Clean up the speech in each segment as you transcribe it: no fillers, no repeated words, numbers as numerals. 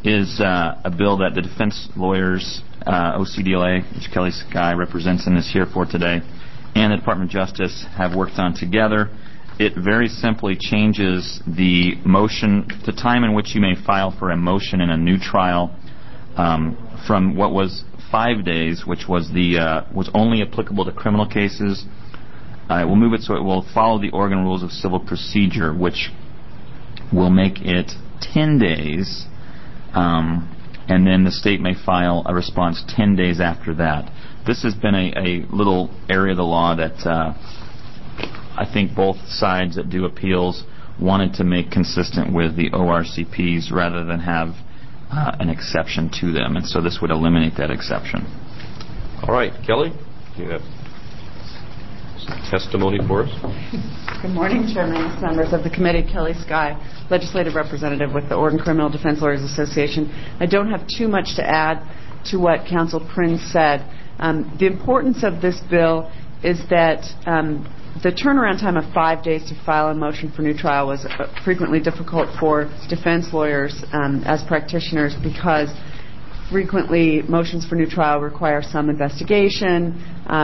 is a bill that the defense lawyers, OCDLA, which Kelly Sky represents and is here for today, and the Department of Justice have worked on together. It very simply changes the time in which you may file for a motion in a new trial from what was 5 days, which was was only applicable to criminal cases. We'll move it so it will follow the Oregon Rules of Civil Procedure, which will make it 10 days, and then the state may file a response 10 days after that. This has been a little area of the law that I think both sides that do appeals wanted to make consistent with the ORCPs rather than have an exception to them, and so this would eliminate that exception. All right, Kelly, you have testimony for us. Good morning, Chairman, members of the committee. Kelly Sky, legislative representative with the Oregon Criminal Defense Lawyers Association. I don't have too much to add to what Counsel Prince said. The importance of this bill is that the turnaround time of 5 days to file a motion for new trial was frequently difficult for defense lawyers as practitioners because frequently motions for new trial require some investigation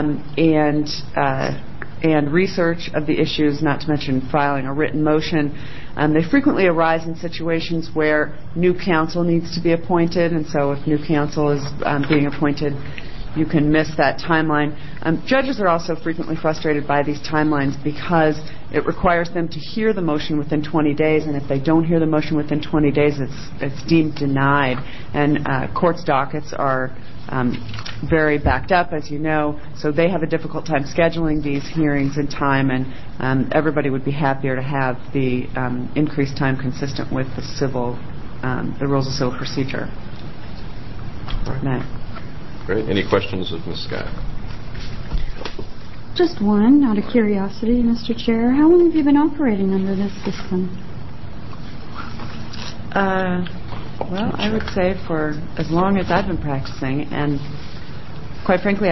and research of the issues, not to mention filing a written motion. They frequently arise in situations where new counsel needs to be appointed, and so if new counsel is being appointed, you can miss that timeline. Judges are also frequently frustrated by these timelines because it requires them to hear the motion within 20 days, and if they don't hear the motion within 20 days, it's deemed denied. And courts' dockets are very backed up, as you know, so they have a difficult time scheduling these hearings in time, and everybody would be happier to have the increased time consistent with the rules of civil procedure. Right. Great. Any questions of Ms. Scott? Just one, out of curiosity, Mr. Chair. How long have you been operating under this system? Well, I would say for as long as I've been practicing, and quite frankly,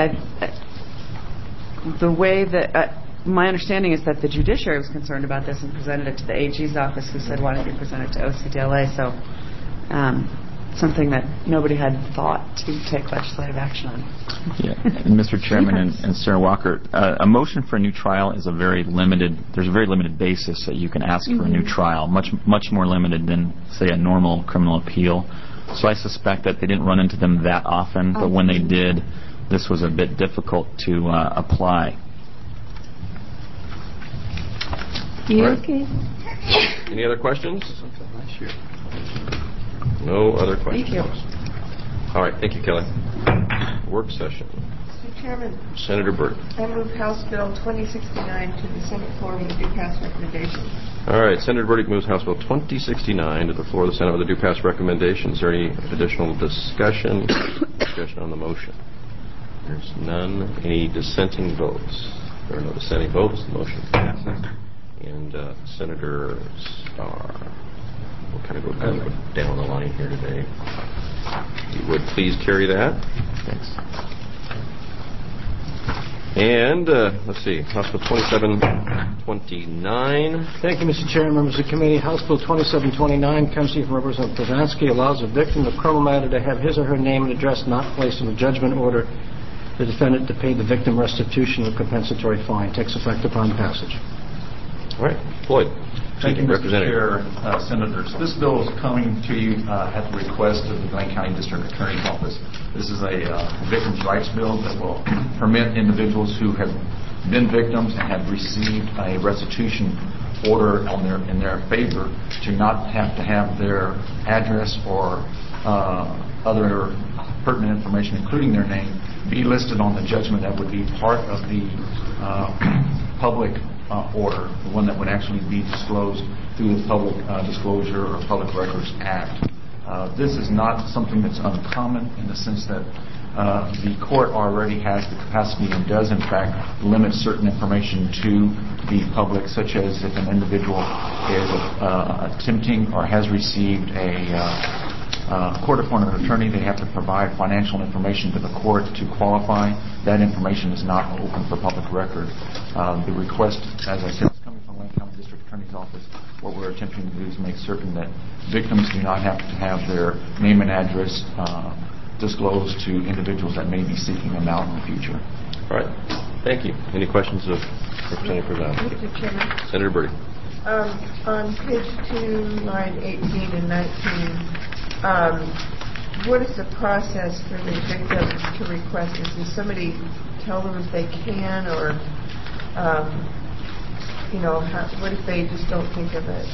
the way that my understanding is that the judiciary was concerned about this and presented it to the AG's office, who said, why don't you present it to OCDLA? So something that nobody had thought to take legislative action on. Yeah, and Mr. Chairman and Sarah Walker, a motion for a new trial is there's a very limited basis that you can ask for a new trial, much more limited than, say, a normal criminal appeal. So I suspect that they didn't run into them that often, but when they did, this was a bit difficult to apply. Right. Okay. Any other questions? No other questions. Thank you. All right. Thank you, Kelly. Work session. Mr. Chairman. Senator Burke. I move House Bill 2069 to the Senate floor with a due pass recommendation. All right. Senator Burdick moves House Bill 2069 to the floor of the Senate with a due pass recommendation. Is there any additional discussion on the motion? There's none. Any dissenting votes? There are no dissenting votes. The motion passes. And Senator Starr. We'll kind of go down the line here today. If you would please carry that. Thanks. And let's see, House Bill 2729. Thank you, Mr. Chair, members of the committee. House Bill 2729 comes to you from Representative Poznansky, allows a victim of a criminal matter to have his or her name and address not placed in the judgment order, the defendant to pay the victim restitution or compensatory fine. Takes effect upon passage. All right, Floyd. Thank you, Mr. Chair, Senators. This bill is coming to you at the request of the Blaine County District Attorney's Office. This is a victims' rights bill that will permit individuals who have been victims and have received a restitution order in their favor to not have to have their address or other pertinent information, including their name, be listed on the judgment that would be part of the public order, the one that would actually be disclosed through the Public Disclosure or Public Records Act. This is not something that's uncommon in the sense that the court already has the capacity and does in fact limit certain information to the public, such as if an individual is attempting or has received a court-appointed attorney, they have to provide financial information to the court to qualify. That information is not open for public record. The request, as I said, is coming from Lane County District Attorney's Office, what we're attempting to do is make certain that victims do not have to have their name and address disclosed to individuals that may be seeking them out in the future. All right. Thank you. Any questions of Representative Prozanski? Mr. Chairman. Senator Burdick. On page 2, line 18 and 19, what is the process for the victims to request this? Does somebody tell them if they can, or, what if they just don't think of it?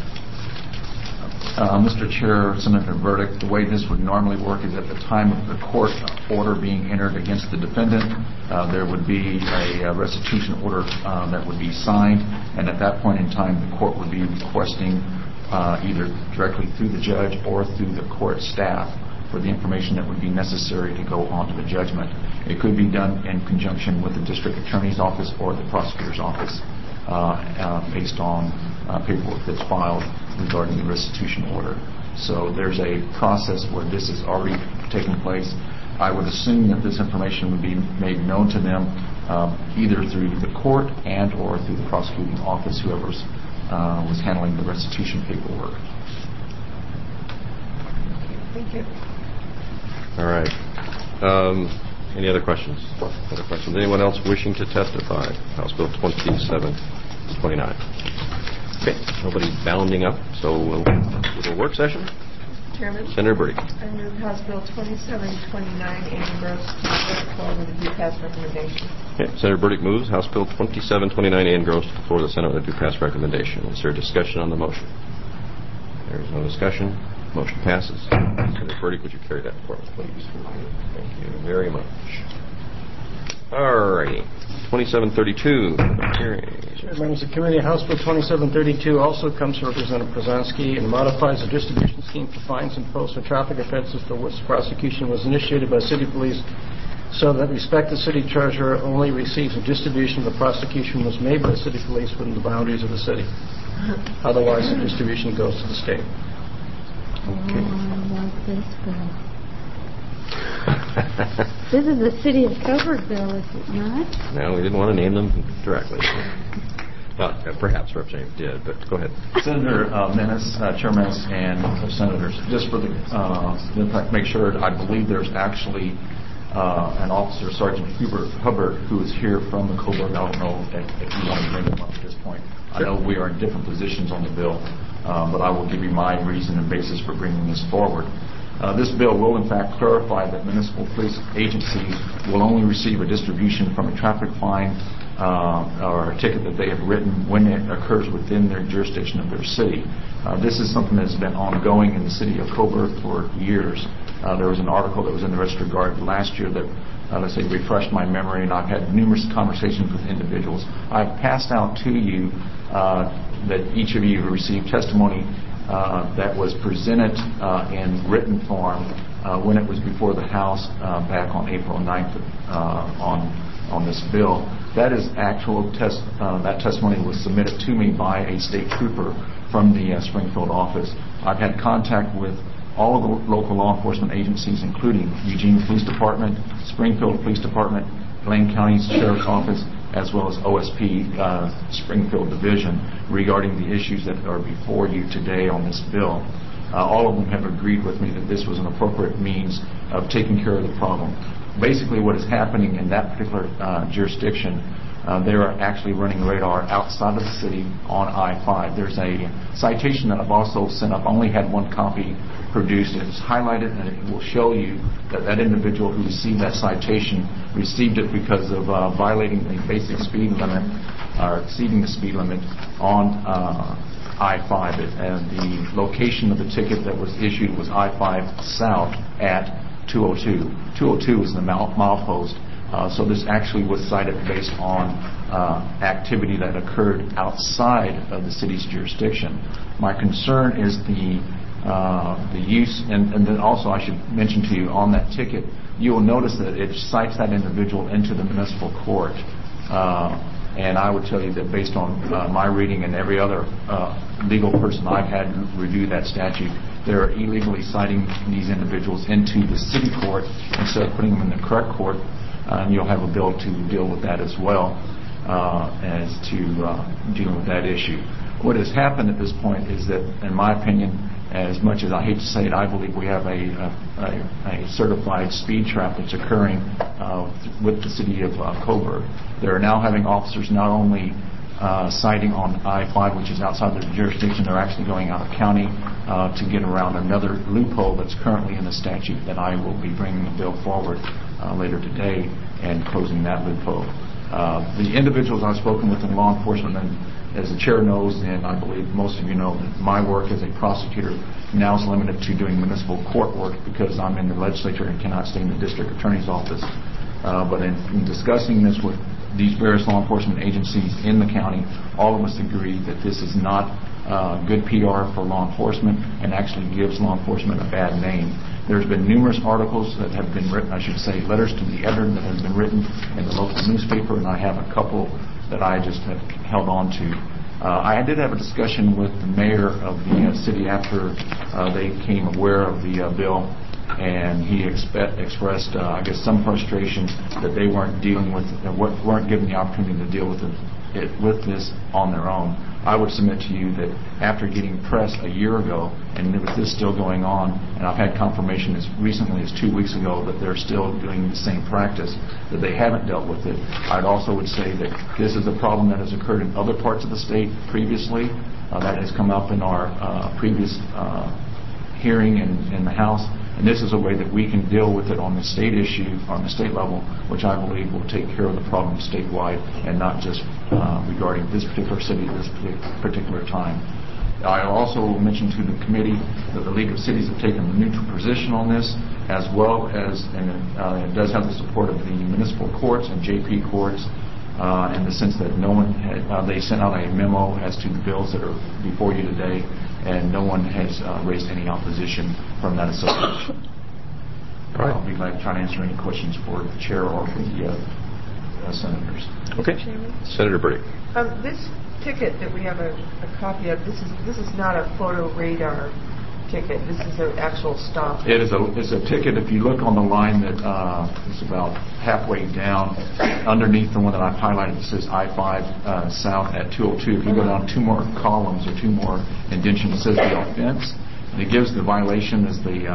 Mr. Chair, Senator Burdick, the way this would normally work is at the time of the court order being entered against the defendant, there would be a restitution order that would be signed, and at that point in time the court would be requesting either directly through the judge or through the court staff for the information that would be necessary to go on to the judgment. It could be done in conjunction with the district attorney's office or the prosecutor's office based on paperwork that's filed regarding the restitution order. So there's a process where this is already taking place. I would assume that this information would be made known to them either through the court and or through the prosecuting office, whoever was handling the restitution paperwork. Thank you. All right. Any other questions? Anyone else wishing to testify? House Bill 2729. Okay. Nobody bounding up, so we'll do a work session. Chairman. Senator Burdick. I move House Bill 2729 and gross to the floor with a due pass recommendation. Okay. Senator Burdick moves House Bill 2729 and gross to the floor of the Senate with a due pass recommendation. Is there a discussion on the motion? There is no discussion. Motion passes. Senator Burdick, would you carry that for us, please? Thank you very much. All righty. 2732. Members of the committee, House Bill 2732 also comes from Representative Prozanski and modifies the distribution scheme for fines imposed for traffic offenses for which prosecution was initiated by city police, so that respective city treasurer only receives a distribution if the prosecution was made by the city police within the boundaries of the city. Otherwise, the distribution goes to the state. Okay. I like this bill. This is the City of Coburg bill, is it not? No, we didn't want to name them directly. Well, perhaps Representative did, but go ahead. Senator Menace, Chairman and Senators, just for the make sure, I believe there's actually an officer, Sergeant Hubbard, who is here from the Coburg. I don't know if you want to bring him up at this point. Sure. I know we are in different positions on the bill, but I will give you my reason and basis for bringing this forward. This bill will, in fact, clarify that municipal police agencies will only receive a distribution from a traffic fine or a ticket that they have written when it occurs within their jurisdiction of their city. This is something that has been ongoing in the city of Coburg for years. There was an article that was in the Register Guard last year that, let's say, refreshed my memory, and I've had numerous conversations with individuals. I've passed out to you that each of you who received testimony that was presented in written form when it was before the House back on April 9th on this bill. That is actual that testimony was submitted to me by a state trooper from the Springfield office. I've had contact with all of the local law enforcement agencies, including Eugene Police Department, Springfield Police Department, Blaine County Sheriff's Office, as well as OSP Springfield Division, regarding the issues that are before you today on this bill. All of them have agreed with me that this was an appropriate means of taking care of the problem. Basically, what is happening in that particular jurisdiction, they are actually running radar outside of the city on I-5. There's a citation that I've also sent up. I only had one copy produced. It's highlighted, and it will show you that that individual who received that citation received it because of violating the basic speed limit or exceeding the speed limit on I-5. And the location of the ticket that was issued was I-5 South at 202. 202 is the milepost. So this actually was cited based on activity that occurred outside of the city's jurisdiction. My concern is the use, and then also I should mention to you on that ticket, you will notice that it cites that individual into the municipal court. And I would tell you that based on my reading and every other legal person I've had review that statute, they're illegally citing these individuals into the city court instead of putting them in the correct court. You'll have a bill to deal with that as well as to dealing with that issue. What has happened at this point is that, in my opinion, as much as I hate to say it, I believe we have a certified speed trap that's occurring with the city of Coburg. They're now having officers not only citing on I-5, which is outside their jurisdiction, they're actually going out of county to get around another loophole that's currently in the statute that I will be bringing the bill forward later today and closing that loophole. The individuals I've spoken with in law enforcement, and as the chair knows, and I believe most of you know, that my work as a prosecutor now is limited to doing municipal court work because I'm in the legislature and cannot stay in the district attorney's office. But in discussing this with these various law enforcement agencies in the county, all of us agree that this is not good PR for law enforcement and actually gives law enforcement a bad name. There's been numerous articles that have been written, I should say letters to the editor that have been written in the local newspaper, and I have a couple that I just have held on to. I did have a discussion with the mayor of the city after they became aware of the bill, and he expressed, I guess, some frustration that they weren't dealing with, weren't given the opportunity to deal with this on their own. I would submit to you that after getting pressed a year ago, and with this still going on, and I've had confirmation as recently as 2 weeks ago that they're still doing the same practice, that they haven't dealt with it. I'd also would say that this is a problem that has occurred in other parts of the state previously. That has come up in our previous hearing in the House. And this is a way that we can deal with it on the state issue, on the state level, which I believe will take care of the problem statewide and not just regarding this particular city at this particular time. I also mentioned to the committee that the League of Cities have taken a neutral position on this, as well as, and it does have the support of the municipal courts and JP courts, in the sense that no one had, they sent out a memo as to the bills that are before you today, and no one has raised any opposition from that association. Right. I'll be glad to try to answer any questions for the chair or for the senators. Okay. Senator Burdick. This ticket that we have a copy of, this is not a photo radar ticket. This is an actual stop. It's a ticket. If you look on the line that is about halfway down, underneath the one that I've highlighted, it says I-5 south at 202. If you go down two more columns or two more indentions, it says the offense. And it gives the violation as the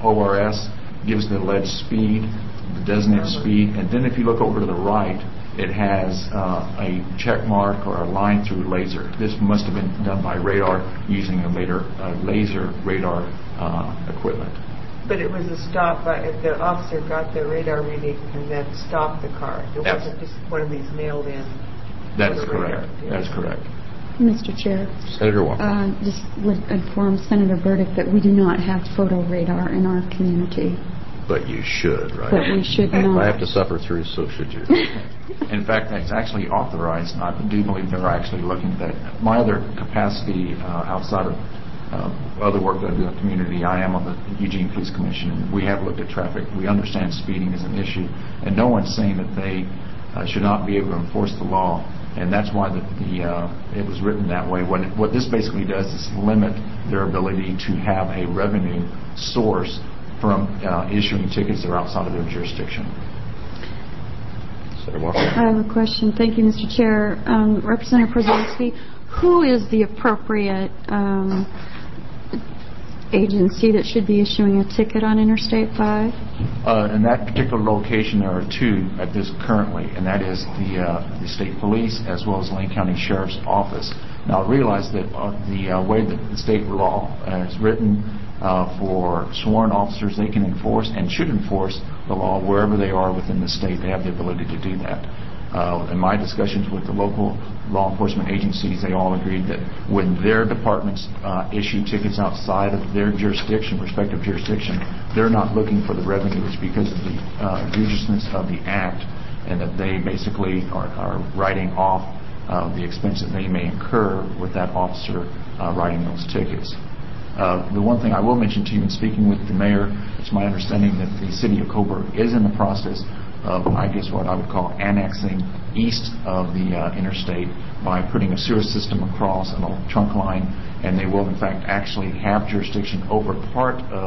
ORS, gives the alleged speed, the designated speed, and then if you look over to the right, it has a check mark or a line through laser. This must have been done by radar using a laser radar equipment. But it was a stop by, the officer got the radar reading and then stopped the car. It wasn't just one of these mailed in. That is correct. That is correct. Mr. Chair, Senator Walker. just would inform Senator Burdick that we do not have photo radar in our community. But you should, right? But we should not. If I have to suffer through, so should you. In fact, it's actually authorized, and I do believe they're actually looking at that. My other capacity outside of other work that I do in the community, I am on the Eugene Police Commission, and we have looked at traffic. We understand speeding is an issue, and no one's saying that they should not be able to enforce the law, and that's why it was written that way. What this basically does is limit their ability to have a revenue source from issuing tickets that are outside of their jurisdiction. Senator Walker. I have a question. Thank you, Mr. Chair. Representative Prozanski, who is the appropriate agency that should be issuing a ticket on Interstate 5? In that particular location, there are two at this currently, and that is the state police as well as Lane County Sheriff's Office. Now, realize that the way that the state law is written for sworn officers, they can enforce and should enforce the law wherever they are within the state. They have the ability to do that. In my discussions with the local law enforcement agencies, they all agreed that when their departments issue tickets outside of their jurisdiction, respective jurisdiction, they're not looking for the revenues because of the egregiousness of the act, and that they basically are writing off the expense that they may incur with that officer writing those tickets. The one thing I will mention to you in speaking with the mayor, it's my understanding that the city of Coburg is in the process of, I guess, what I would call annexing east of the interstate by putting a sewer system across and a trunk line, and they will in fact actually have jurisdiction over part of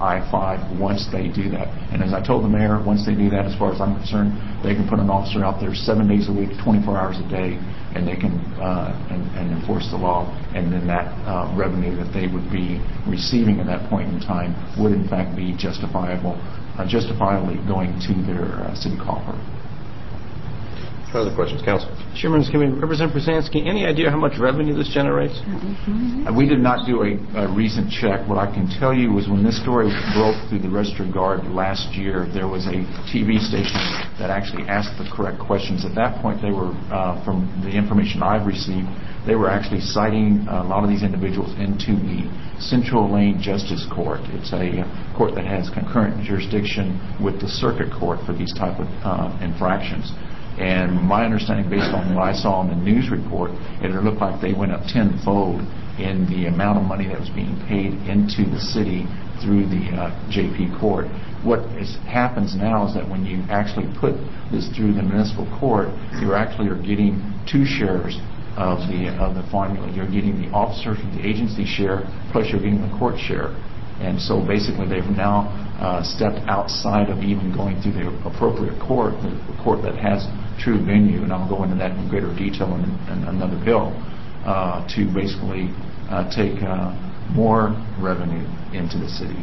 I-5 once they do that. And as I told the mayor, once they do that, as far as I'm concerned, they can put an officer out there 7 days a week, 24 hours a day, and they can and enforce the law. And then that revenue that they would be receiving at that point in time would in fact be justifiably going to their city coffer. Other questions, Council? Chairman of the Committee, Representative Brzezinski, any idea how much revenue this generates? We did not do a recent check. What I can tell you is when this story broke through the Register Guard last year, there was a TV station that actually asked the correct questions. At that point, they were, from the information I've received, they were actually citing a lot of these individuals into the Central Lane Justice Court. It's a court that has concurrent jurisdiction with the circuit court for these type of infractions. And my understanding, based on what I saw in the news report, it looked like they went up tenfold in the amount of money that was being paid into the city through the JP court. What happens now is that when you actually put this through the municipal court, you actually are getting two shares of the formula. You're getting the officer from the agency share, plus you're getting the court share. And so basically they've now stepped outside of even going through the appropriate court, the court that has true venue, and I'll go into that in greater detail in another bill, to basically take more revenue into the city.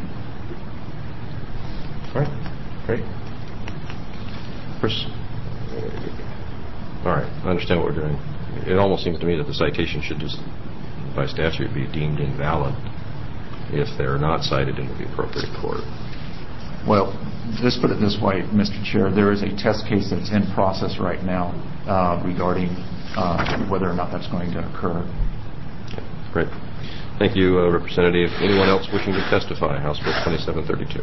All right. Great. Chris? All right. I understand what we're doing. It almost seems to me that the citation should just, by statute, be deemed invalid if they're not cited into the appropriate court. Well, let's put it this way, Mr. Chair. There is a test case that's in process right now regarding whether or not that's going to occur. Okay, great. Thank you, Representative. Anyone else wishing to testify? House Bill 2732.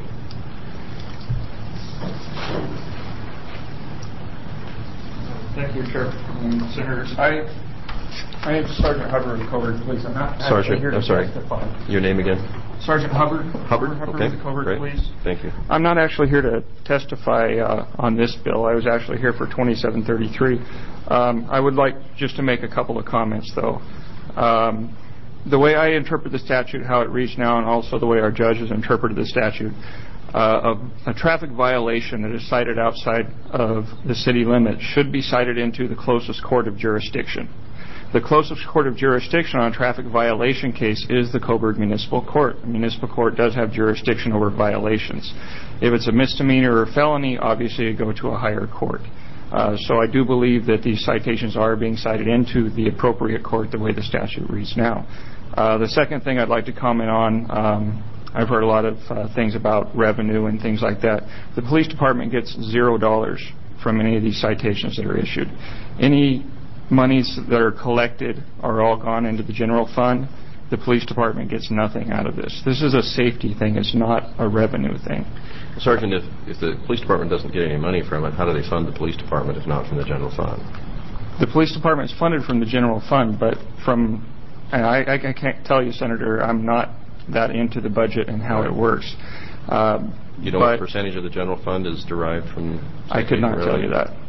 Thank you, Chair. Senators, I am Sergeant Hubbard of Covert Police. I'm not actually here to testify. Your name again? Sergeant Hubbard. Hubbard, okay. Of the Covert Great. Police. Thank you. I'm not actually here to testify on this bill. I was actually here for 2733. I would like just to make a couple of comments, though. The way I interpret the statute, how it reads now, and also the way our judges interpreted the statute, a traffic violation that is cited outside of the city limits should be cited into the closest court of jurisdiction. The closest court of jurisdiction on a traffic violation case is the Coburg Municipal Court. The municipal court does have jurisdiction over violations. If it's a misdemeanor or felony, obviously you go to a higher court. So I do believe that these citations are being cited into the appropriate court the way the statute reads now. The second thing I'd like to comment on, I've heard a lot of things about revenue and things like that. The police department gets $0 from any of these citations that are issued. Any monies that are collected are all gone into the general fund. The police department gets nothing out of this. This is a safety thing. It's not a revenue thing. Sergeant, if the police department doesn't get any money from it, how do they fund the police department if not from the general fund? The police department is funded from the general fund, but and I can't tell you, Senator, I'm not that into the budget and how it works. You know what percentage of the general fund is derived from? I could not tell you that.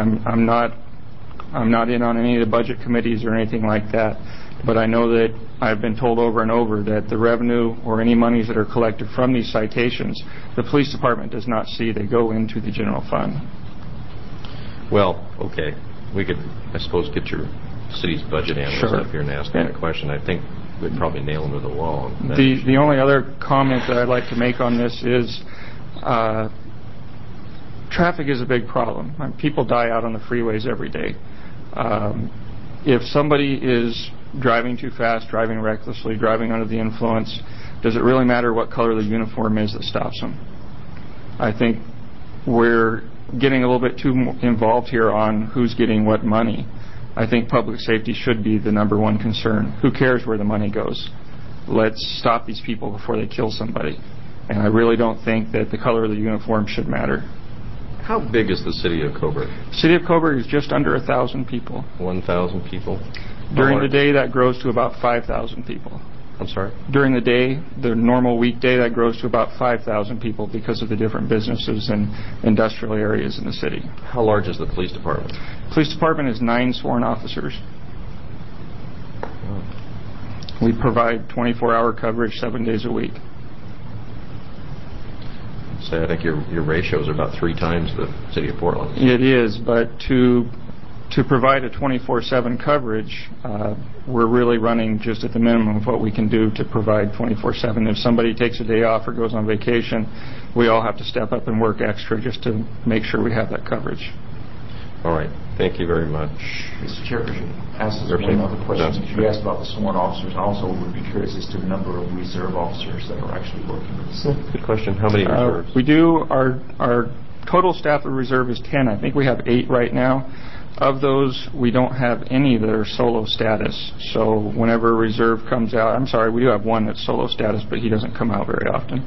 I'm not in on any of the budget committees or anything like that, but I know that I've been told over and over that the revenue or any monies that are collected from these citations, the police department does not see. They go into the general fund. Well, okay. We could, I suppose, get your city's budget analyst up here and ask them a question. I think we'd probably nail them to the wall. The only other comment that I'd like to make on this is traffic is a big problem. People die out on the freeways every day. If somebody is driving too fast, driving recklessly, driving under the influence, does it really matter what color the uniform is that stops them? I think we're getting a little bit too involved here on who's getting what money. I think public safety should be the number one concern. Who cares where the money goes? Let's stop these people before they kill somebody. And I really don't think that the color of the uniform should matter. How big is the city of Coburg? The city of Coburg is just under 1,000 people. 1,000 people? During the day, that grows to about 5,000 people. I'm sorry? During the day, the normal weekday, that grows to about 5,000 people because of the different businesses and industrial areas in the city. How large is the police department? The police department is 9 sworn officers. Oh. We provide 24-hour coverage 7 days a week. say, I think your ratios are about 3 times the city of Portland. It is, but to provide a 24/7 coverage, we're really running just at the minimum of what we can do to provide 24/7. If somebody takes a day off or goes on vacation, we all have to step up and work extra just to make sure we have that coverage. All right. Thank you very much. Mr. Chair, if you ask this one other question. If you asked about the sworn officers, I also would be curious as to the number of reserve officers that are actually working with the city. Good question. How many reserves? We do. Our total staff of reserve is 10. I think we have 8 right now. Of those, we don't have any that are solo status. So whenever a reserve comes out, I'm sorry, we do have one that's solo status, but he doesn't come out very often.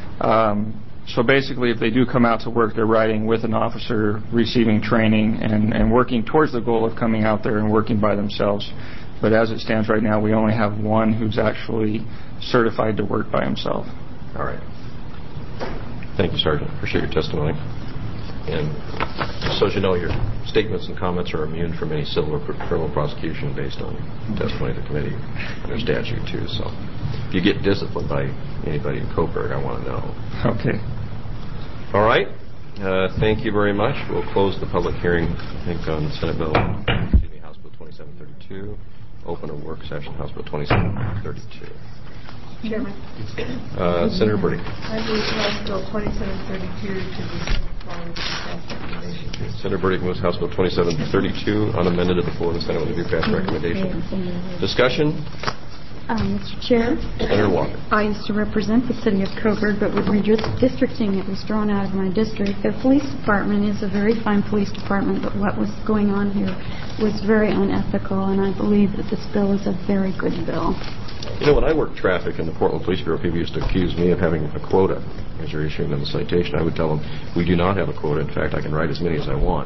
So basically, if they do come out to work, they're riding with an officer, receiving training, and working towards the goal of coming out there and working by themselves. But as it stands right now, we only have one who's actually certified to work by himself. All right. Thank you, Sergeant. Appreciate your testimony. And so as you know, your statements and comments are immune from any civil or criminal prosecution based on testimony of the committee. There's statute, too. So if you get disciplined by anybody in Coburg, I want to know. Okay. All right. Thank you very much. We'll close the public hearing, I think, on Senate Bill, House Bill 2732. Open a work session, House Bill 2732. Chairman. Senator Burdick. I move House Bill 2732 to be sent forward to pass recommendation. Senator Burdick moves House Bill 2732 unamended to the floor of the Senate with a due pass recommendation. Discussion? Mr. Chair, Senator Walker. I used to represent the city of Coburg, but with redistricting, it was thrown out of my district. The police department is a very fine police department, but what was going on here was very unethical, and I believe that this bill is a very good bill. You know, when I worked traffic in the Portland Police Bureau, people used to accuse me of having a quota as you're issuing them a citation. I would tell them, we do not have a quota. In fact, I can write as many as I want.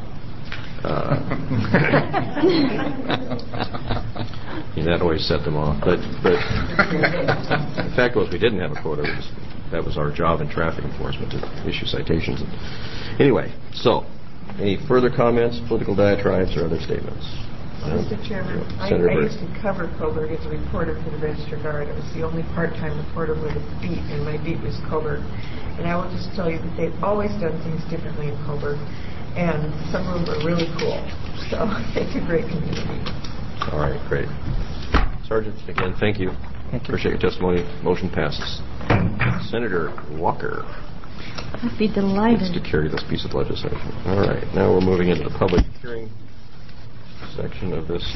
That always set them off. But the fact was we didn't have a quota. That was our job in traffic enforcement, to issue citations. Anyway, so any further comments, political diatribes, or other statements? Mr. Chairman, I used to cover Coburg as a reporter for the Register Guard. I was the only part-time reporter with a beat, and my beat was Coburg. And I will just tell you that they've always done things differently in Coburg, and some of them are really cool. So it's a great community. All right, great. Sergeant, again, thank you. Appreciate your testimony. Motion passes. Senator Walker. I'd be delighted To carry this piece of legislation. All right, now we're moving into the public hearing section of this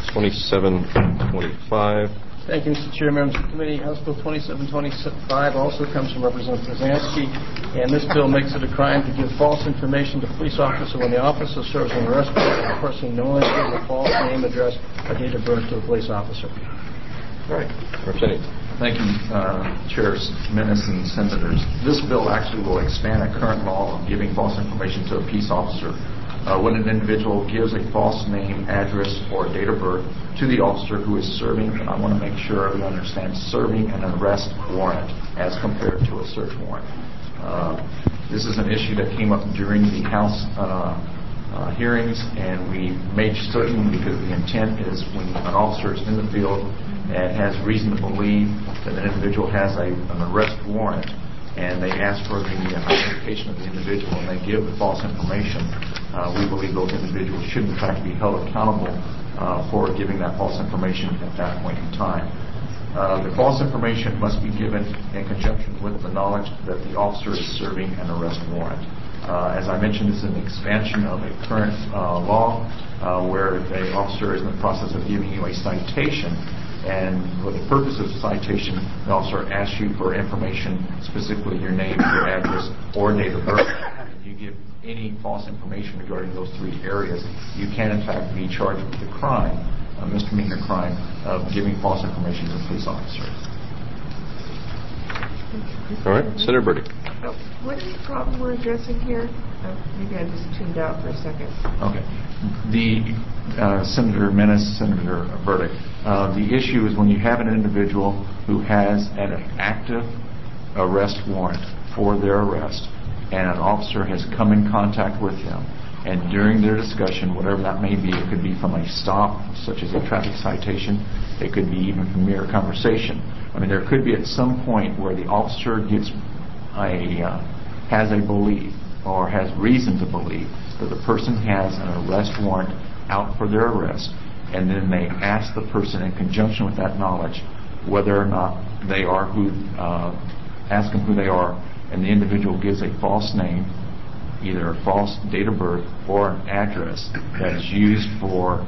2725. Thank you, Mr. Chair, members of the committee. House Bill 2725 also comes from Representative Brzezinski, and this bill makes it a crime to give false information to a police officer when the officer serves an arrest warrant and the person knowingly gives a false name, address, or date of birth to a police officer. All right, Representative. Thank you, Chairs, Menace, and Senators. This bill actually will expand a current law of giving false information to a peace officer. When an individual gives a false name, address, or date of birth to the officer who is serving, and I want to make sure everyone understands, serving an arrest warrant as compared to a search warrant. This is an issue that came up during the House hearings, and we made certain, because the intent is when an officer is in the field and has reason to believe that an individual has an arrest warrant, and they ask for the identification of the individual and they give the false information, we believe those individuals should in fact be held accountable for giving that false information at that point in time. The false information must be given in conjunction with the knowledge that the officer is serving an arrest warrant. As I mentioned, this is an expansion of a current law where the officer is in the process of giving you a citation, and for the purpose of the citation, the officer asks you for information, specifically your name, your address, or date of birth. If you give any false information regarding those 3 areas, you can in fact be charged with the crime, a misdemeanor crime, of giving false information to a police officer. All right, Senator Burdick. What is the problem we're addressing here? Maybe I just tuned out for a second. Okay. Senator Menace, Senator Burdick, the issue is when you have an individual who has an active arrest warrant for their arrest, and an officer has come in contact with them, and during their discussion, whatever that may be, it could be from a stop, such as a traffic citation, it could be even from mere conversation. I mean, there could be at some point where the officer gives a has a belief or has reason to believe that the person has an arrest warrant out for their arrest, and then they ask the person in conjunction with that knowledge whether or not they are ask them who they are, and the individual gives a false name, either a false date of birth or an address that is used for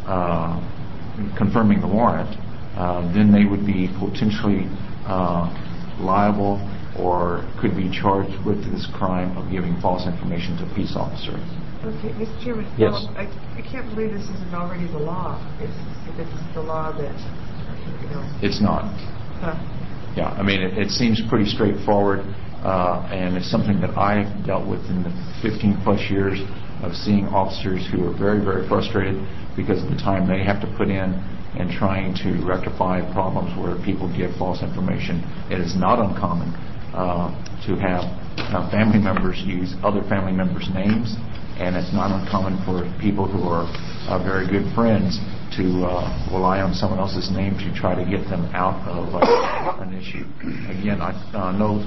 confirming the warrant, then they would be potentially liable or could be charged with this crime of giving false information to a peace officer. Okay, Mr. Chairman, Yes. I can't believe this isn't already the law. If it's the law that, It's not. Huh. Yeah, I mean, it seems pretty straightforward, and it's something that I've dealt with in the 15-plus years of seeing officers who are very, very frustrated because of the time they have to put in and trying to rectify problems where people give false information. It is not uncommon to have family members use other family members' names, and it's not uncommon for people who are very good friends to rely on someone else's name to try to get them out of an issue. Again, I know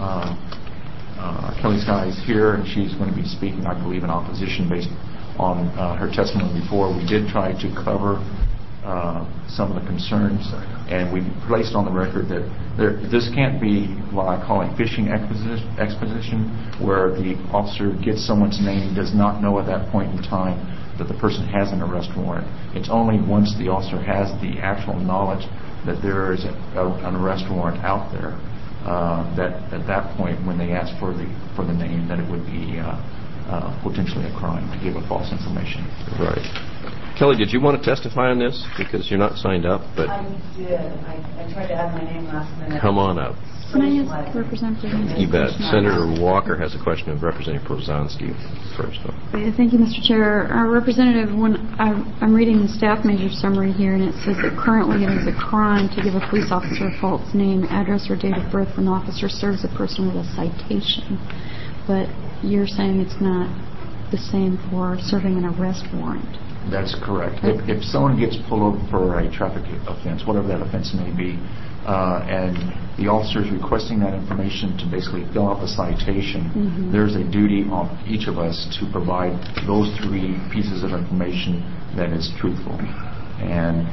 Kelly Sky is here, and she's going to be speaking, I believe, in opposition based on her testimony before. We did try to cover some of the concerns, and we placed on the record that this can't be what I call a fishing exposition, where the officer gets someone's name, does not know at that point in time that the person has an arrest warrant. It's only once the officer has the actual knowledge that there is an arrest warrant out there that at that point, when they ask for the name, that it would be potentially a crime to give a false information. Right. Kelly, did you want to testify on this? Because you're not signed up, but... I did. I tried to add my name last minute. Come on up. Can I ask Representative? You bet. Senator Walker has a question of Representative Prozanski first. Thank you, Mr. Chair. Representative, when I'm reading the staff measure summary here, and it says that currently it is a crime to give a police officer a false name, address, or date of birth when the officer serves a person with a citation. But you're saying it's not the same for serving an arrest warrant. That's correct. If someone gets pulled over for a traffic offense, whatever that offense may be, and the officer is requesting that information to basically fill out the citation, there's a duty on each of us to provide those three pieces of information that is truthful. And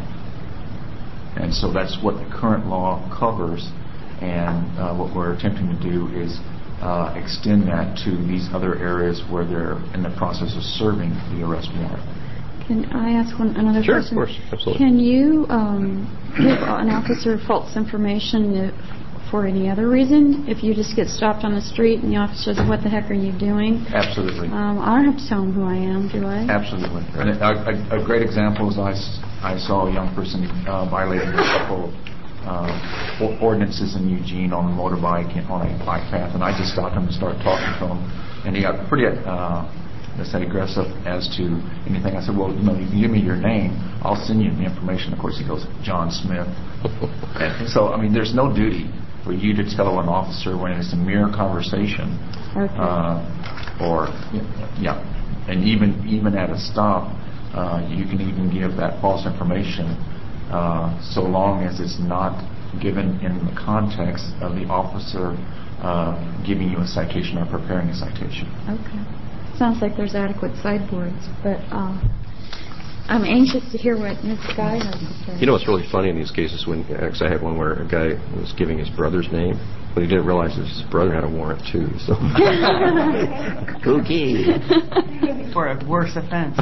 so that's what the current law covers, and what we're attempting to do is extend that to these other areas where they're in the process of serving the arrest warrant. Can I ask another Sure, question? of course. Absolutely. Can you give an officer false information for any other reason? If you just get stopped on the street and the officer says, "What the heck are you doing?" Absolutely. I don't have to tell him who I am, do I? Absolutely. And a great example is I saw a young person violating a couple ordinances in Eugene on a motorbike on a bike path, and I just stopped him and started talking to him, and he got pretty aggressive as to anything. I said, "Well, you can give me your name, I'll send you the information." Of course, he goes, "John Smith." And so, I mean, there's no duty for you to tell an officer when it's a mere conversation, and even at a stop, you can even give that false information, so long as it's not given in the context of the officer giving you a citation or preparing a citation. Okay. Sounds like there's adequate sideboards, but I'm anxious to hear what Ms. Sky has to say. You know what's really funny in these cases, because I had one where a guy was giving his brother's name, but he didn't realize that his brother had a warrant too. So, okay. For a worse offense.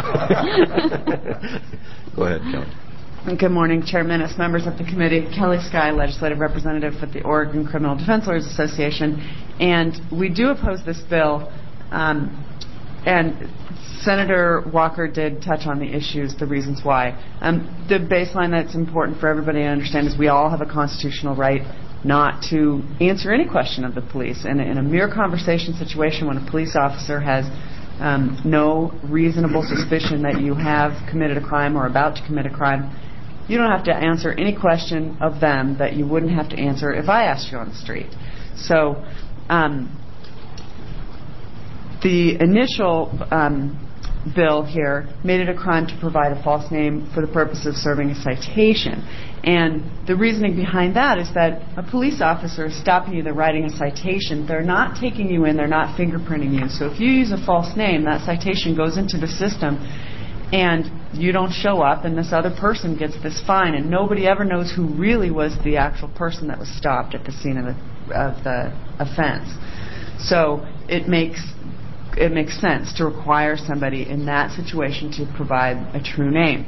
Go ahead, Kelly. Good morning, Chair Minnis, members of the committee. Kelly Sky, legislative representative with the Oregon Criminal Defense Lawyers Association. And we do oppose this bill. And Senator Walker did touch on the issues, the reasons why. The baseline that's important for everybody to understand is we all have a constitutional right not to answer any question of the police. And in a mere conversation situation, when a police officer has no reasonable suspicion that you have committed a crime or about to commit a crime, you don't have to answer any question of them that you wouldn't have to answer if I asked you on the street. So the initial bill here made it a crime to provide a false name for the purpose of serving a citation. And the reasoning behind that is that a police officer is stopping you, they're writing a citation, they're not taking you in, they're not fingerprinting you. So if you use a false name, that citation goes into the system and you don't show up and this other person gets this fine and nobody ever knows who really was the actual person that was stopped at the scene of the offense. So it makes sense to require somebody in that situation to provide a true name.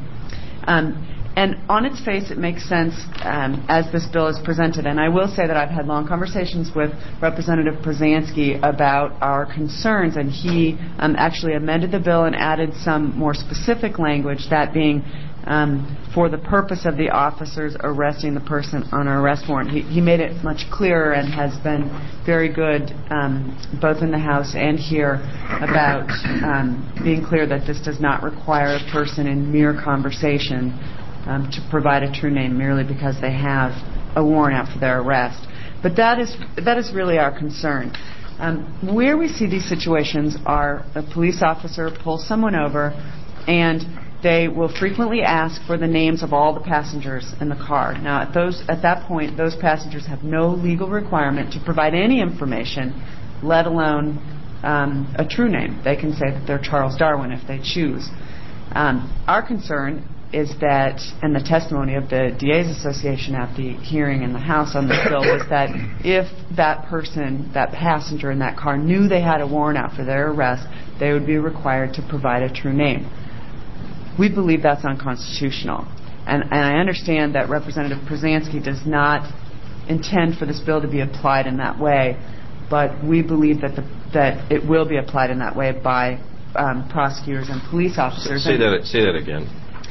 And on its face, it makes sense as this bill is presented. And I will say that I've had long conversations with Representative Przansky about our concerns, and he actually amended the bill and added some more specific language, that being for the purpose of the officers arresting the person on an arrest warrant. He made it much clearer and has been very good both in the House and here about being clear that this does not require a person in mere conversation to provide a true name merely because they have a warrant out for their arrest. But that is really our concern. Where we see these situations are a police officer pulls someone over and they will frequently ask for the names of all the passengers in the car. Now, at that point, those passengers have no legal requirement to provide any information, let alone a true name. They can say that they're Charles Darwin if they choose. Our concern is that, and the testimony of the DA's Association at the hearing in the House on this bill was that if that person, that passenger in that car, knew they had a warrant out for their arrest, they would be required to provide a true name. We believe that's unconstitutional. And I understand that Representative Przansky does not intend for this bill to be applied in that way, but we believe that it will be applied in that way by prosecutors and police officers. Say that again.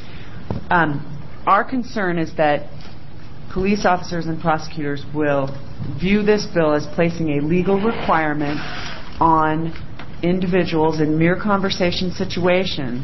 Our concern is that police officers and prosecutors will view this bill as placing a legal requirement on individuals in mere conversation situations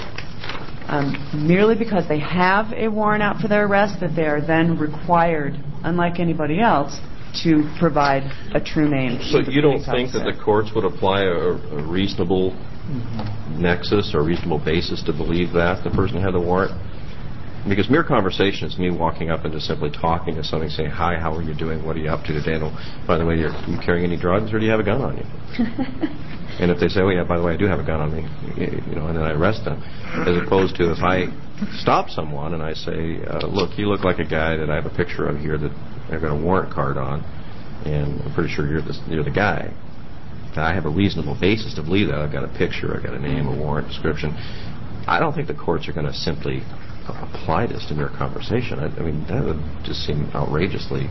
merely because they have a warrant out for their arrest, that they are then required, unlike anybody else, to provide a true name. So you don't think that the courts would apply a reasonable nexus or reasonable basis to believe that the person had a warrant? Because mere conversation is me walking up and just simply talking to somebody, saying, "Hi, how are you doing? What are you up to today? And, by the way, are you carrying any drugs, or do you have a gun on you?" And if they say, "Oh yeah, by the way, I do have a gun on me," and then I arrest them, as opposed to if I stop someone and I say, "Look, you look like a guy that I have a picture of here that I've got a warrant card on, and I'm pretty sure you're the guy." And I have a reasonable basis to believe that. I've got a picture, I've got a name, a warrant description. I don't think the courts are going to simply apply this to mere conversation. I mean, that would just seem outrageously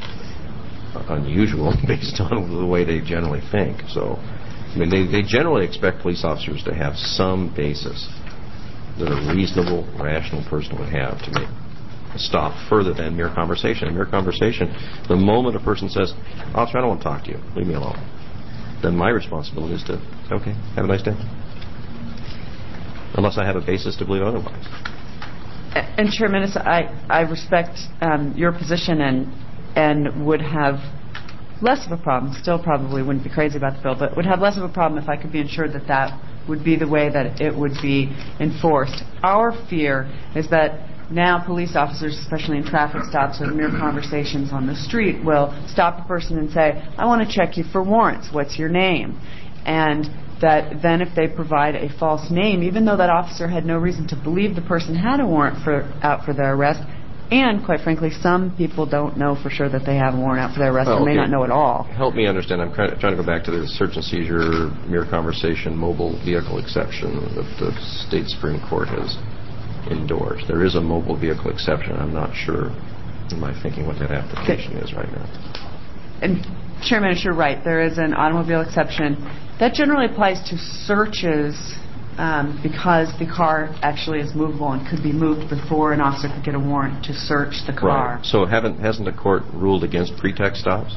unusual based on the way they generally think. So, I mean, they generally expect police officers to have some basis that a reasonable, rational person would have to make a stop further than mere conversation. In mere conversation, the moment a person says, "Officer, I don't want to talk to you, leave me alone," then my responsibility is to, "Okay, have a nice day," unless I have a basis to believe otherwise. And Chairman, I respect your position and would have less of a problem, still probably wouldn't be crazy about the bill, but would have less of a problem if I could be assured that that would be the way that it would be enforced. Our fear is that now police officers, especially in traffic stops or mere conversations on the street, will stop a person and say, "I want to check you for warrants. What's your name?" And that then if they provide a false name, even though that officer had no reason to believe the person had a warrant out for their arrest, and quite frankly, some people don't know for sure that they have a warrant out for their arrest or may not know at all. Help me understand. I'm trying to go back to the search and seizure, mere conversation, mobile vehicle exception that the state Supreme Court has endorsed. There is a mobile vehicle exception. I'm not sure in my thinking what that application is right now. And Chairman, you're right. There is an automobile exception. That generally applies to searches because the car actually is movable and could be moved before an officer could get a warrant to search the car. Right. So hasn't the court ruled against pretext stops?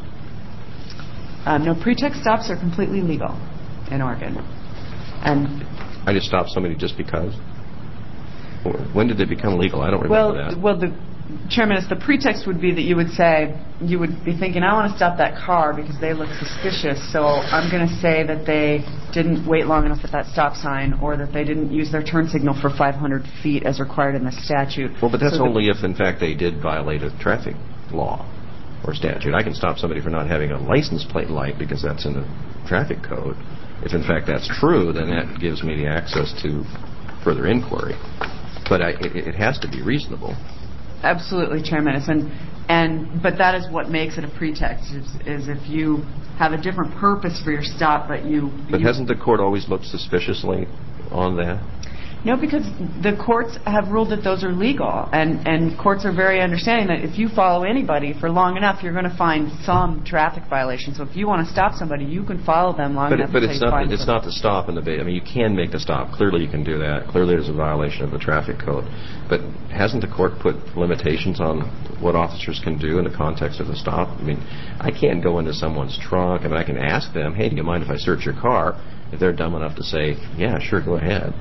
No, pretext stops are completely legal in Oregon. And I just stopped somebody just because? When did they become legal? I don't remember that. Well, Chairman, the pretext would be that you would say, you would be thinking, I want to stop that car because they look suspicious, so I'm going to say that they didn't wait long enough at that stop sign or that they didn't use their turn signal for 500 feet as required in the statute. Well, but that's only if, in fact, they did violate a traffic law or statute. I can stop somebody for not having a license plate light because that's in the traffic code. If, in fact, that's true, then that gives me the access to further inquiry. But it has to be reasonable. Absolutely, Chairman. But that is what makes it a pretext, is if you have a different purpose for your stop, but But hasn't the court always looked suspiciously on that? No, because the courts have ruled that those are legal, and courts are very understanding that if you follow anybody for long enough, you're going to find some traffic violation. So if you want to stop somebody, you can follow them long enough. But it's not the stop in the bay. I mean, you can make the stop. Clearly, you can do that. Clearly, there's a violation of the traffic code. But hasn't the court put limitations on what officers can do in the context of the stop? I mean, I can't go into someone's trunk. I mean, I can ask them, hey, do you mind if I search your car? If they're dumb enough to say, yeah, sure, go ahead.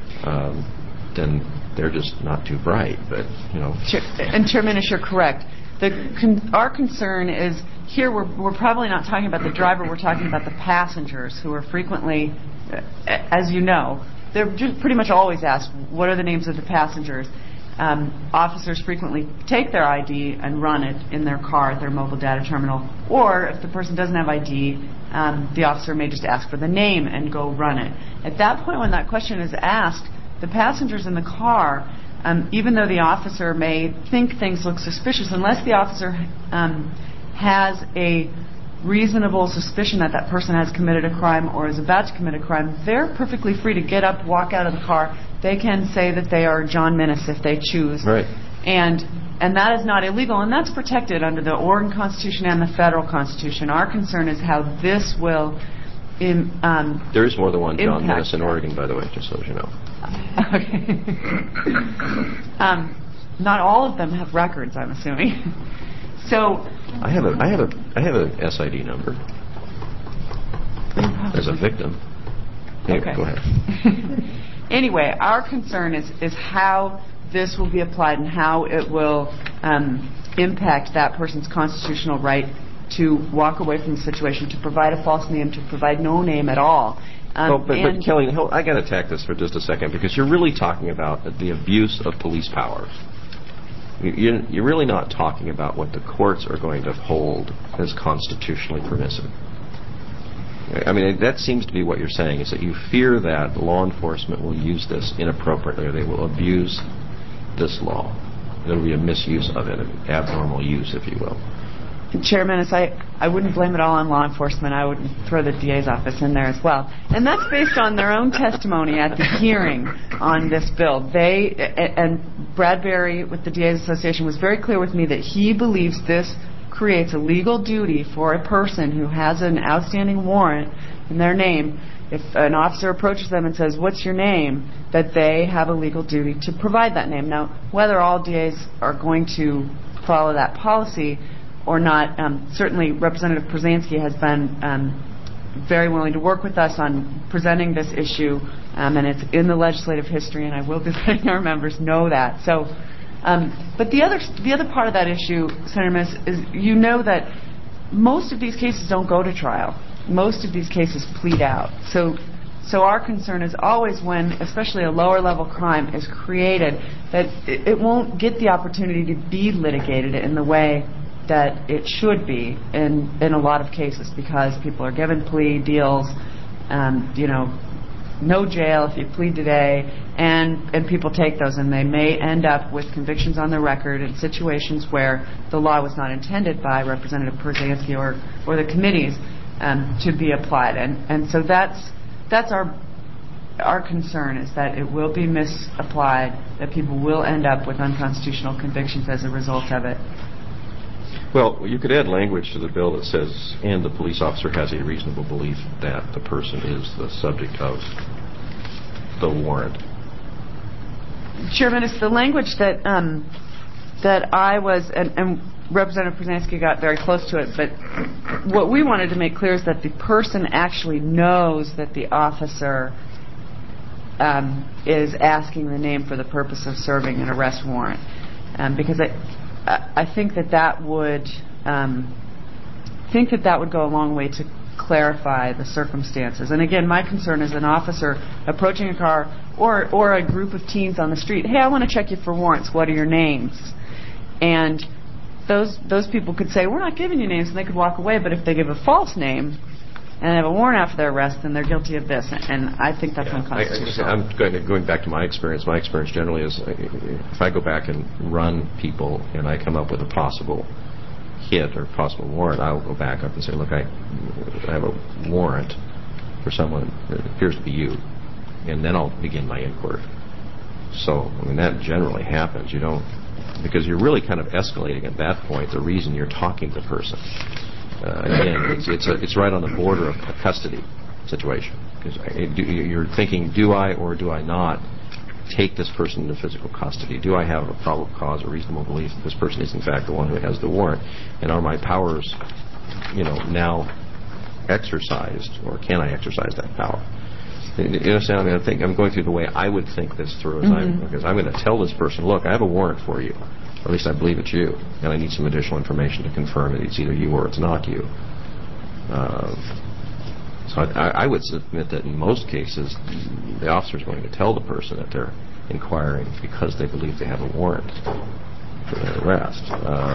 Then they're just not too bright. But And Chairman, you're correct. Our concern is here. We're probably not talking about the driver. We're talking about the passengers who are frequently, as you know, they're just pretty much always asked, what are the names of the passengers? Officers frequently take their ID and run it in their car at their mobile data terminal. Or if the person doesn't have ID, the officer may just ask for the name and go run it. At that point, when that question is asked, the passengers in the car, even though the officer may think things look suspicious, unless the officer has a reasonable suspicion that that person has committed a crime or is about to commit a crime, they're perfectly free to get up, walk out of the car. They can say that they are John Minnis if they choose. Right. And that is not illegal, and that's protected under the Oregon Constitution and the federal Constitution. Our concern is how this will there is more than one John Minnis in Oregon, by the way, just so you know. Okay. Not all of them have records, I'm assuming. So I have a SID number as a victim. Anyway, okay. Go ahead. Anyway, our concern is how this will be applied and how it will impact that person's constitutional right to walk away from the situation, to provide a false name, to provide no name at all. But Kelly, I got to attack this for just a second because you're really talking about the abuse of police powers. You're really not talking about what the courts are going to hold as constitutionally permissive. I mean, that seems to be what you're saying, is that you fear that law enforcement will use this inappropriately, or they will abuse this law. There will be a misuse of it, an abnormal use, if you will. Chairman, I wouldn't blame it all on law enforcement. I would throw the DA's office in there as well. And that's based on their own testimony at the hearing on this bill. And Bradbury with the DA's Association was very clear with me that he believes this creates a legal duty for a person who has an outstanding warrant in their name. If an officer approaches them and says, what's your name, that they have a legal duty to provide that name. Now, whether all DAs are going to follow that policy or not, certainly Representative Przansky has been very willing to work with us on presenting this issue, and it's in the legislative history, and I will be letting our members know that. So, but the other part of that issue, Senator Miss, is you know that most of these cases don't go to trial. Most of these cases plead out. So our concern is always when, especially a lower level crime is created, that it won't get the opportunity to be litigated in the way that it should be in a lot of cases, because people are given plea deals, no jail if you plead today, and people take those, and they may end up with convictions on their record in situations where the law was not intended by Representative Przansky or the committees to be applied. And so that's our concern, is that it will be misapplied, that people will end up with unconstitutional convictions as a result of it. Well, you could add language to the bill that says, and the police officer has a reasonable belief that the person is the subject of the warrant. Chairman, it's the language that I was, and Representative Przansky got very close to it, but what we wanted to make clear is that the person actually knows that the officer is asking the name for the purpose of serving an arrest warrant. because I think that would go a long way to clarify the circumstances. And again, my concern is an officer approaching a car or a group of teens on the street. Hey, I want to check you for warrants. What are your names? And those people could say, we're not giving you names, and they could walk away. But if they give a false name and they have a warrant out for their arrest, then they're guilty of this. And I think that's unconstitutional. I'm going back to my experience. My experience generally is if I go back and run people and I come up with a possible hit or possible warrant, I'll go back up and say, look, I have a warrant for someone that appears to be you. And then I'll begin my inquiry. So, I mean, that generally happens. You don't, because you're really kind of escalating at that point the reason you're talking to the person. Again, it's right on the border of a custody situation. Because you're thinking, do I or do I not take this person into physical custody? Do I have a probable cause or reasonable belief that this person is in fact the one who has the warrant? And are my powers, now exercised, or can I exercise that power? You understand? I mean, I think I'm going through the way I would think this through, because I'm going to tell this person, look, I have a warrant for you, or at least I believe it's you, and I need some additional information to confirm that it's either you or it's not you. So I would submit that in most cases, the officer is going to tell the person that they're inquiring because they believe they have a warrant for their arrest.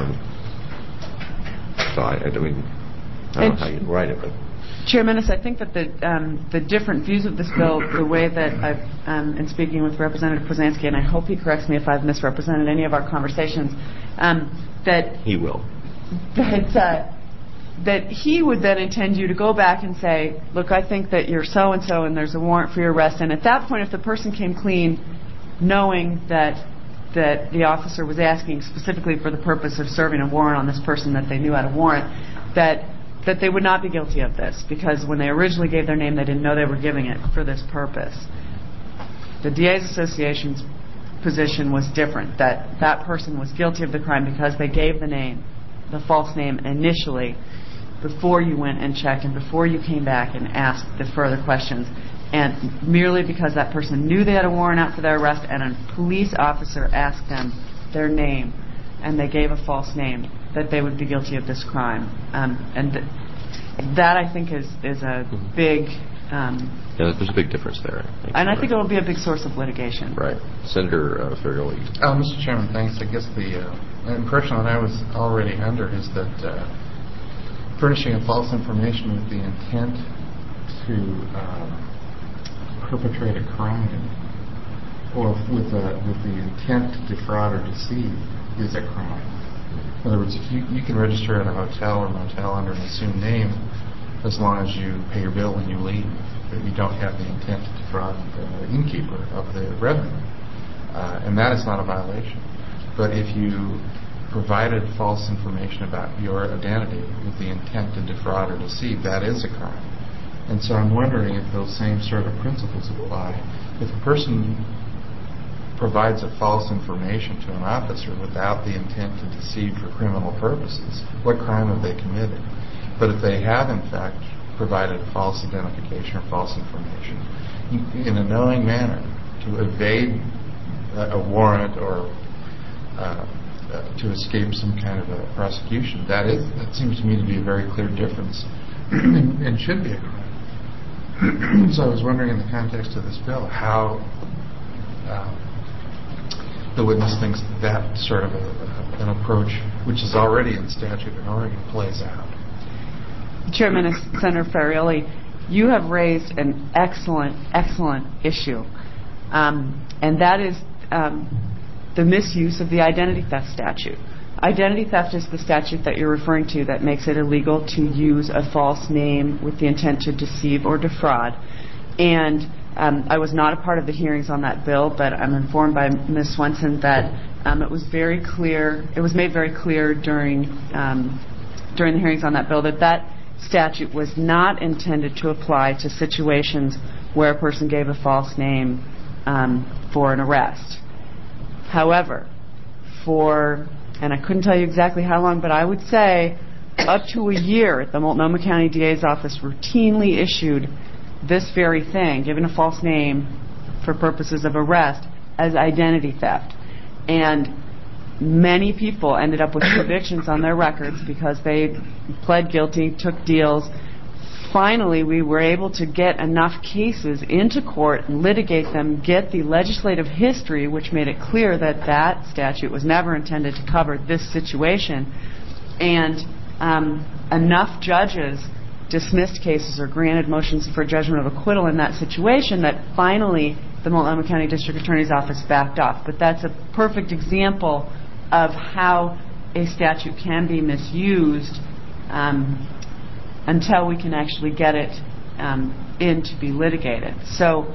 So I don't know how you write it, but. Chair Menace, I think that the different views of this bill, the way that I've, in speaking with Representative Poznanski, and I hope he corrects me if I've misrepresented any of our conversations, that he will. That he would then intend you to go back and say, look, I think that you're so-and-so and there's a warrant for your arrest. And at that point, if the person came clean, knowing that the officer was asking specifically for the purpose of serving a warrant on this person that they knew had a warrant, that they would not be guilty of this, because when they originally gave their name, they didn't know they were giving it for this purpose. The DA's Association's position was different, that person was guilty of the crime because they gave the name, the false name initially, before you went and checked and before you came back and asked the further questions. And merely because that person knew they had a warrant out for their arrest and a police officer asked them their name and they gave a false name, that they would be guilty of this crime. And that, I think, is a big... there's a big difference there. I think it will be a big source of litigation. Right. Senator Ferrioli. Mr. Chairman, thanks. I guess the impression that I was already under is that furnishing a false information with the intent to perpetrate a crime, or with the intent to defraud or deceive, is a crime. In other words, if you can register at a hotel or motel under an assumed name as long as you pay your bill when you leave, but you don't have the intent to defraud the innkeeper of the revenue, and that is not a violation. But if you provided false information about your identity with the intent to defraud or deceive, that is a crime. And so I'm wondering if those same sort of principles apply. If a person provides a false information to an officer without the intent to deceive for criminal purposes, what crime have they committed? But if they have, in fact, provided false identification or false information in a knowing manner to evade a warrant or to escape some kind of a prosecution, that seems to me to be a very clear difference and should be a crime. So I was wondering, in the context of this bill, how the witness thinks that sort of an approach, which is already in statute in Oregon, plays out. Chairman and Senator Ferrioli, you have raised an excellent issue, and that is the misuse of the identity theft statute. Identity theft is the statute that you're referring to that makes it illegal to use a false name with the intent to deceive or defraud. And I was not a part of the hearings on that bill, but I'm informed by Ms. Swenson that it was very clear. It was made very clear during the hearings on that bill that statute was not intended to apply to situations where a person gave a false name for an arrest. However, and I couldn't tell you exactly how long, but I would say up to a year, the Multnomah County DA's office routinely issued this very thing, given a false name for purposes of arrest, as identity theft. And many people ended up with convictions on their records because they pled guilty, took deals. Finally, we were able to get enough cases into court, litigate them, get the legislative history, which made it clear that that statute was never intended to cover this situation. And enough judges dismissed cases or granted motions for judgment of acquittal in that situation that finally the Multnomah County District Attorney's Office backed off. But that's a perfect example of how a statute can be misused until we can actually get it in to be litigated. So,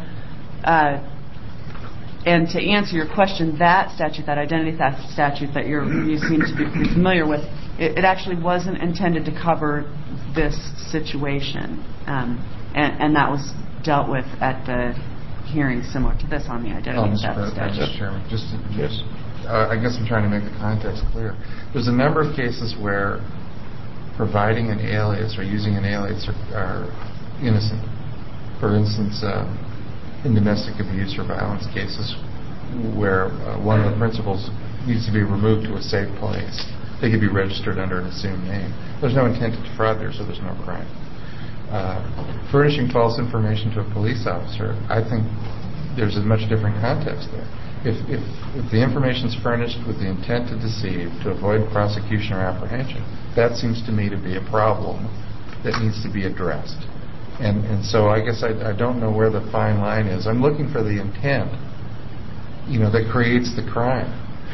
and to answer your question, that statute, that identity theft statute that you seem to be familiar with, it actually wasn't intended to cover this situation. And that was dealt with at the hearing similar to this on the identity theft statute. Mr. Chairman, I guess I'm trying to make the context clear. There's a number of cases where providing an alias or using an alias are innocent. For instance, in domestic abuse or violence cases where one of the principals needs to be removed to a safe place, they could be registered under an assumed name. There's no intent to defraud there, so there's no crime. Furnishing false information to a police officer, I think there's a much different context there. If the information is furnished with the intent to deceive, to avoid prosecution or apprehension, that seems to me to be a problem that needs to be addressed. And so I guess I don't know where the fine line is. I'm looking for the intent, that creates the crime.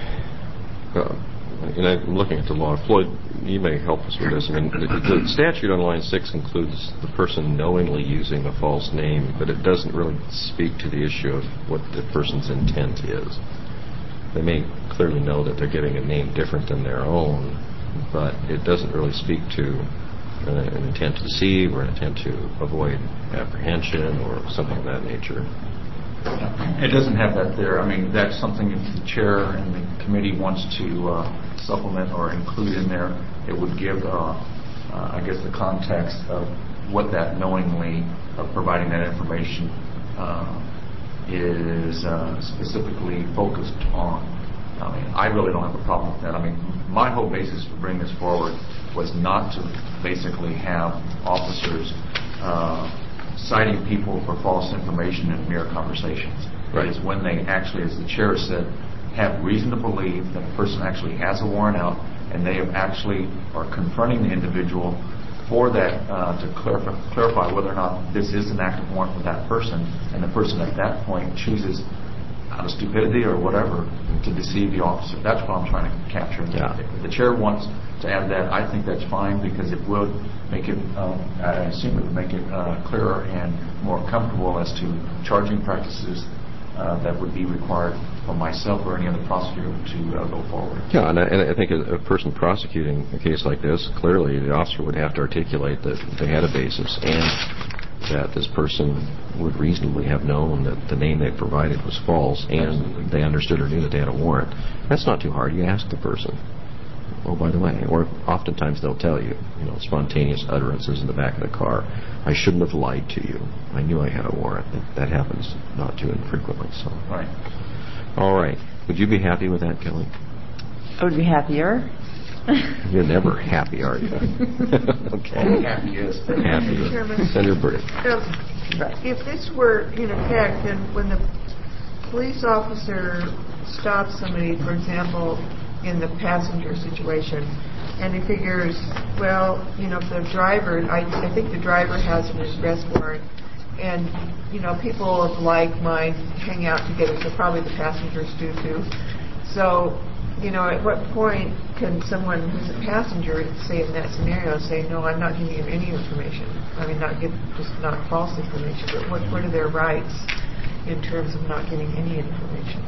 And I'm looking at the law. Floyd, you may help us with this. I mean, the statute on line 6 includes the person knowingly using a false name, but it doesn't really speak to the issue of what the person's intent is. They may clearly know that they're getting a name different than their own, but it doesn't really speak to an intent to deceive or an intent to avoid apprehension or something of that nature. It doesn't have that there. I mean, that's something if the chair and the committee wants to supplement or include in there, it would give, I guess, the context of what that knowingly providing that information is specifically focused on. I mean, I really don't have a problem with that. I mean, my whole basis for bringing this forward was not to basically have officers citing people for false information in mere conversations. Right. It is when they actually, as the chair said, have reason to believe that the person actually has a warrant out and they have actually are confronting the individual for that to clarify whether or not this is an active warrant for that person, and the person at that point chooses out of stupidity or whatever to deceive the officer. That's what I'm trying to capture. Yeah. If the chair wants to add that, I think that's fine because it would make it, I assume it would make it clearer and more comfortable as to charging practices that would be required for myself or any other prosecutor to go forward. Yeah, and I think a person prosecuting a case like this, clearly the officer would have to articulate that they had a basis and that this person would reasonably have known that the name they provided was false and they understood or knew that they had a warrant. That's not too hard. You ask the person. Oh, by the way, or oftentimes they'll tell you, spontaneous utterances in the back of the car. I shouldn't have lied to you. I knew I had a warrant. That happens not too infrequently. So. Right. All right. Would you be happy with that, Kelly? I would be happier. You're never happy, are you? Okay. Happy is. Happy. Senator Burdick. If this were in effect, then when the police officer stops somebody, for example, in the passenger situation, and he figures, well, if the driver, I think the driver has an arrest warrant, and, people of like mind hang out together, so probably the passengers do too. So, at what point can someone who's a passenger, say in that scenario, say, no, I'm not giving you any information. I mean, not false information, but what are their rights in terms of not giving any information?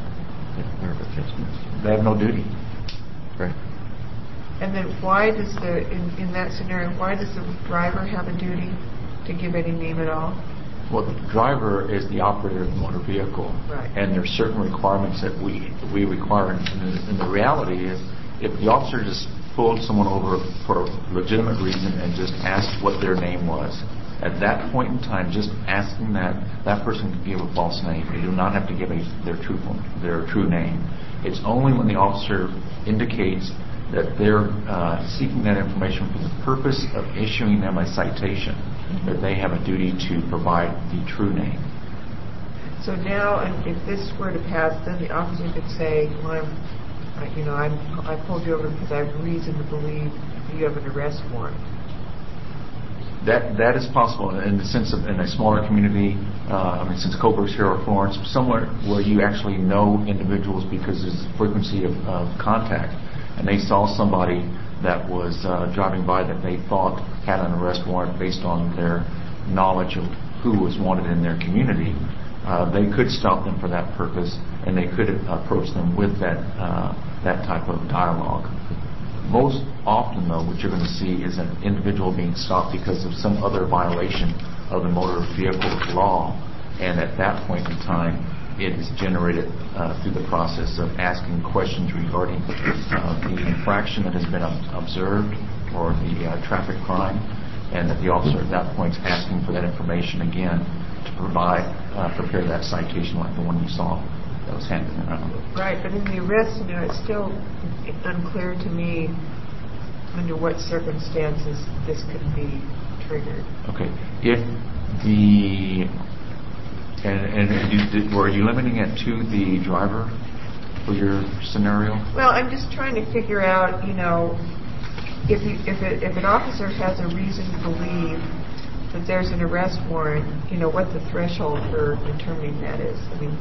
They have no duty. Right. And then why does in that scenario, why does the driver have a duty to give any name at all? Well, the driver is the operator of the motor vehicle, right. And there's certain requirements that we require. And the reality is, if the officer just pulled someone over for a legitimate reason and just asked what their name was, At that point in time, just asking that person can give a false name. They do not have to give their true name. It's only when the officer indicates that they're seeking that information for the purpose of issuing them a citation that they have a duty to provide the true name. So now, if this were to pass, then the officer could say, well, I pulled you over because I have reason to believe you have an arrest warrant. That is possible in the sense of in a smaller community. Since Coburg's here or Florence, somewhere where you actually know individuals because there's frequency of contact, and they saw somebody that was driving by that they thought had an arrest warrant based on their knowledge of who was wanted in their community. They could stop them for that purpose, and they could approach them with that type of dialogue. Most often, though, what you're going to see is an individual being stopped because of some other violation of the motor vehicle law, and at that point in time, it is generated through the process of asking questions regarding the infraction that has been observed or the traffic crime, and that the officer at that point is asking for that information again to prepare that citation like the one you saw that was handed around. Right, but in the arrest, it's still unclear to me under what circumstances this could be triggered. Okay, if were you limiting it to the driver for your scenario? Well, I'm just trying to figure out, if an officer has a reason to believe that there's an arrest warrant, what the threshold for determining that is.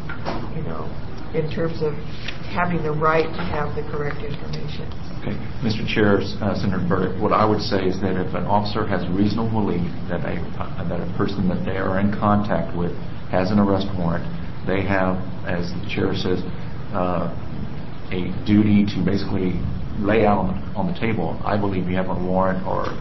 In terms of having the right to have the correct information. Okay, Mr. Chair, Senator Burdick, what I would say is that if an officer has reasonable belief that a person that they are in contact with has an arrest warrant, they have, as the chair says, a duty to basically lay out on the table, I believe you have a warrant, or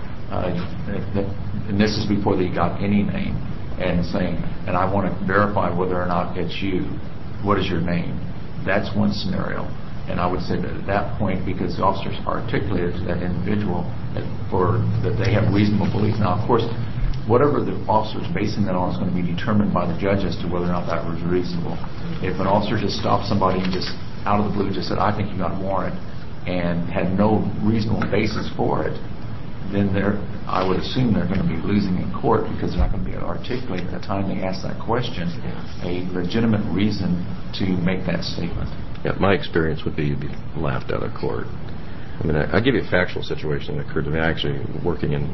and this is before they got any name, and saying, and I want to verify whether or not it's you. What is your name? That's one scenario. And I would say that at that point, because the officers articulated to that individual that they have reasonable belief. Now, of course, whatever the officer is basing that on is going to be determined by the judge as to whether or not that was reasonable. If an officer just stopped somebody and just out of the blue just said, I think you got a warrant, and had no reasonable basis for it, then I would assume they're going to be losing in court because they're not going to be able to articulate at the time they ask that question a legitimate reason to make that statement. Yeah, my experience would be you'd be laughed out of court. I'll give you a factual situation that occurred to me. Actually, working in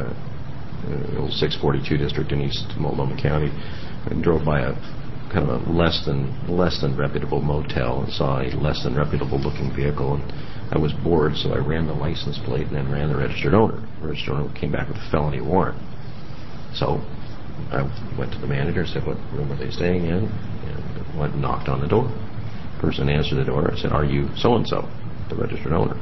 the old 642 district in East Multnomah County, I drove by a kind of a less than reputable motel and saw a less than reputable looking vehicle, and I was bored, so I ran the license plate and then ran the registered owner. The registered owner came back with a felony warrant. So I went to the manager and said, what room are they staying in? And went and knocked on the door. The person answered the door. I said, are you so-and-so, the registered owner?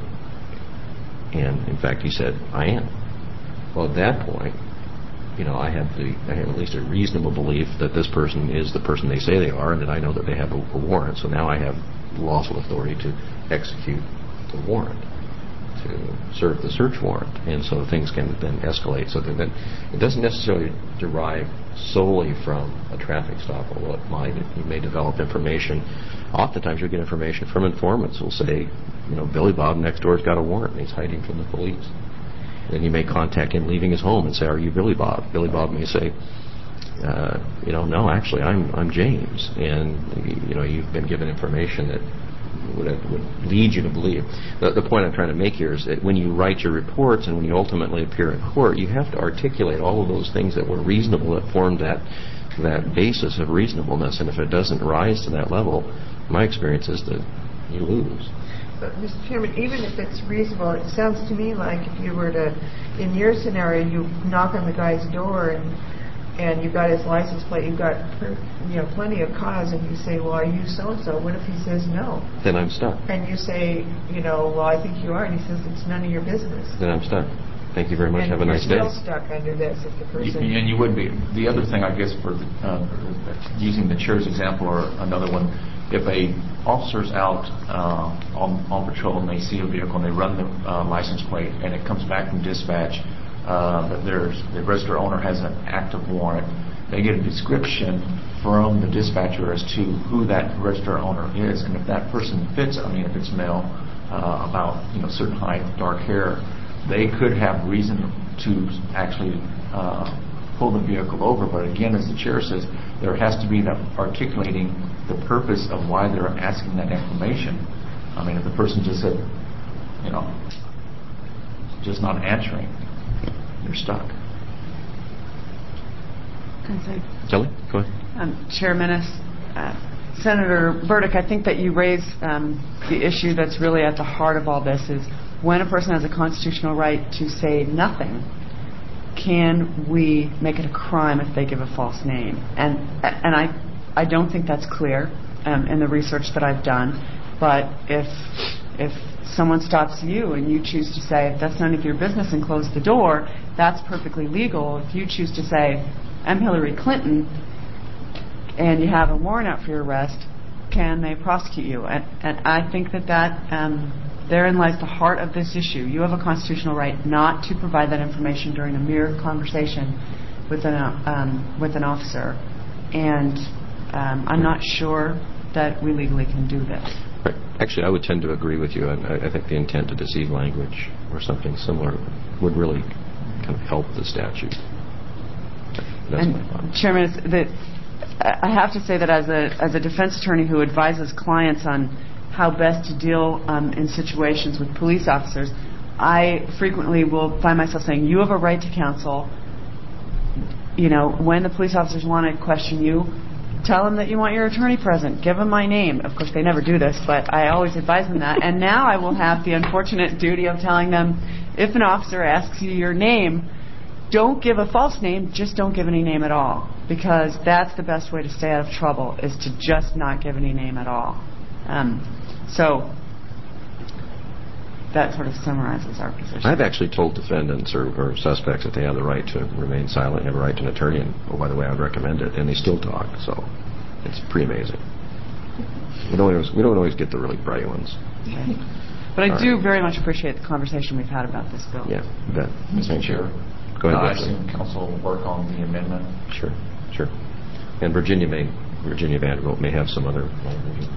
And in fact, he said, I am. Well, at that point, I have at least a reasonable belief that this person is the person they say they are, and that I know that they have a warrant. So now I have lawful authority to execute the warrant, to serve the search warrant, and so things can then escalate. So that it doesn't necessarily derive solely from a traffic stop, although it might. You may develop information. Oftentimes you'll get information from informants who'll say, Billy Bob next door's got a warrant and he's hiding from the police. Then you may contact him leaving his home and say, are you Billy Bob? Billy Bob may say, no, actually, I'm James. And, you've been given information that would lead you to believe. The point I'm trying to make here is that when you write your reports and when you ultimately appear in court, you have to articulate all of those things that were reasonable, that formed that basis of reasonableness. And if it doesn't rise to that level, my experience is that you lose. But, Mr. Chairman, even if it's reasonable, it sounds to me like if you were to, in your scenario, you knock on the guy's door and you've got his license plate, you've got plenty of cause, and you say, well, are you so-and-so? What if he says no? Then I'm stuck. And you say, well, I think you are, and he says it's none of your business. Then I'm stuck. Thank you very much. Have a nice day. And you're still stuck under this if the person... And you would be. The other thing, I guess, for using the chair's example or another one, if a officer's out on patrol and they see a vehicle and they run the license plate and it comes back from dispatch, that the registered owner has an active warrant. They get a description from the dispatcher as to who that registered owner is, and if that person fits, if it's male, about certain height, dark hair, they could have reason to actually pull the vehicle over. But again, as the chair says, there has to be that articulating the purpose of why they're asking that information. If the person just said, just not answering, you're stuck. Kelly, go ahead. Chairman, Senator Burdick, I think that you raise the issue that's really at the heart of all this is when a person has a constitutional right to say nothing, can we make it a crime if they give a false name? And I don't think that's clear in the research that I've done. But if someone stops you and you choose to say, that's none of your business and close the door, that's perfectly legal. If you choose to say, I'm Hillary Clinton, and you have a warrant out for your arrest, can they prosecute you? And I think that therein lies the heart of this issue. You have a constitutional right not to provide that information during a mere conversation with an officer. And I'm not sure that we legally can do this. Right. Actually, I would tend to agree with you. I think the intent to deceive language or something similar would really kind of help the statute. That's my thought. Chairman, I have to say that as a defense attorney who advises clients on how best to deal in situations with police officers, I frequently will find myself saying, you have a right to counsel. When the police officers want to question you, tell them that you want your attorney present. Give them my name. Of course, they never do this, but I always advise them that. And now I will have the unfortunate duty of telling them, if an officer asks you your name, don't give a false name, just don't give any name at all. Because that's the best way to stay out of trouble, is to just not give any name at all. So that sort of summarizes our position. I've actually told defendants or suspects that they have the right to remain silent, have a right to an attorney, and, oh, by the way, I would recommend it, and they still talk, so it's pretty amazing. We don't always get the really bright ones. Okay. But I do very much appreciate the conversation we've had about this bill. Yeah, bet. Mr. Chair, go ahead. I assume council will work on the amendment. Sure. And Virginia Vanderbilt may have some other language.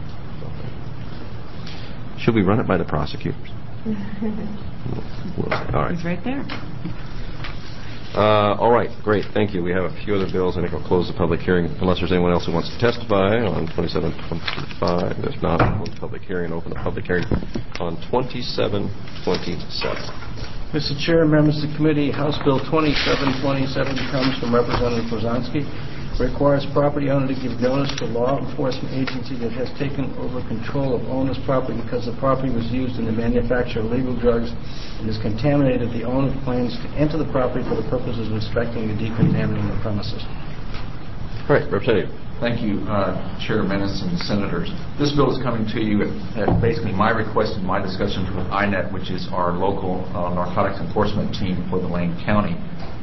Should we run it by the prosecutors? All right. He's right there. All right, great. Thank you. We have a few other bills. I think I'll close the public hearing unless there's anyone else who wants to testify on 2725. There's not. I'll close the public hearing and open the public hearing on 2727. Mr. Chair, members of the committee, House Bill 2727 comes from Representative Brzezinski. Requires property owner to give notice to law enforcement agency that has taken over control of owner's property because the property was used in the manufacture of illegal drugs and is contaminated. The owner plans to enter the property for the purposes of inspecting and decontaminating the premises. All right, Representative. Thank you, Chair Menace and Senators. This bill is coming to you at basically my request and my discussions with INET, which is our local narcotics enforcement team for the Lane County.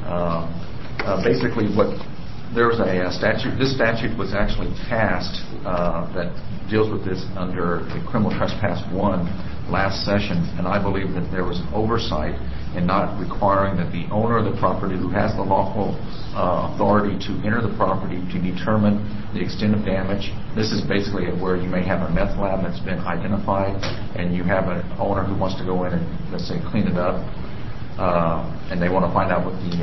Basically, there was a statute. This statute was actually passed that deals with this under the Criminal Trespass 1 last session, and I believe that there was an oversight in not requiring that the owner of the property, who has the lawful authority to enter the property to determine the extent of damage. This is basically where you may have a meth lab that's been identified, and you have an owner who wants to go in and, let's say, clean it up, and they want to find out what the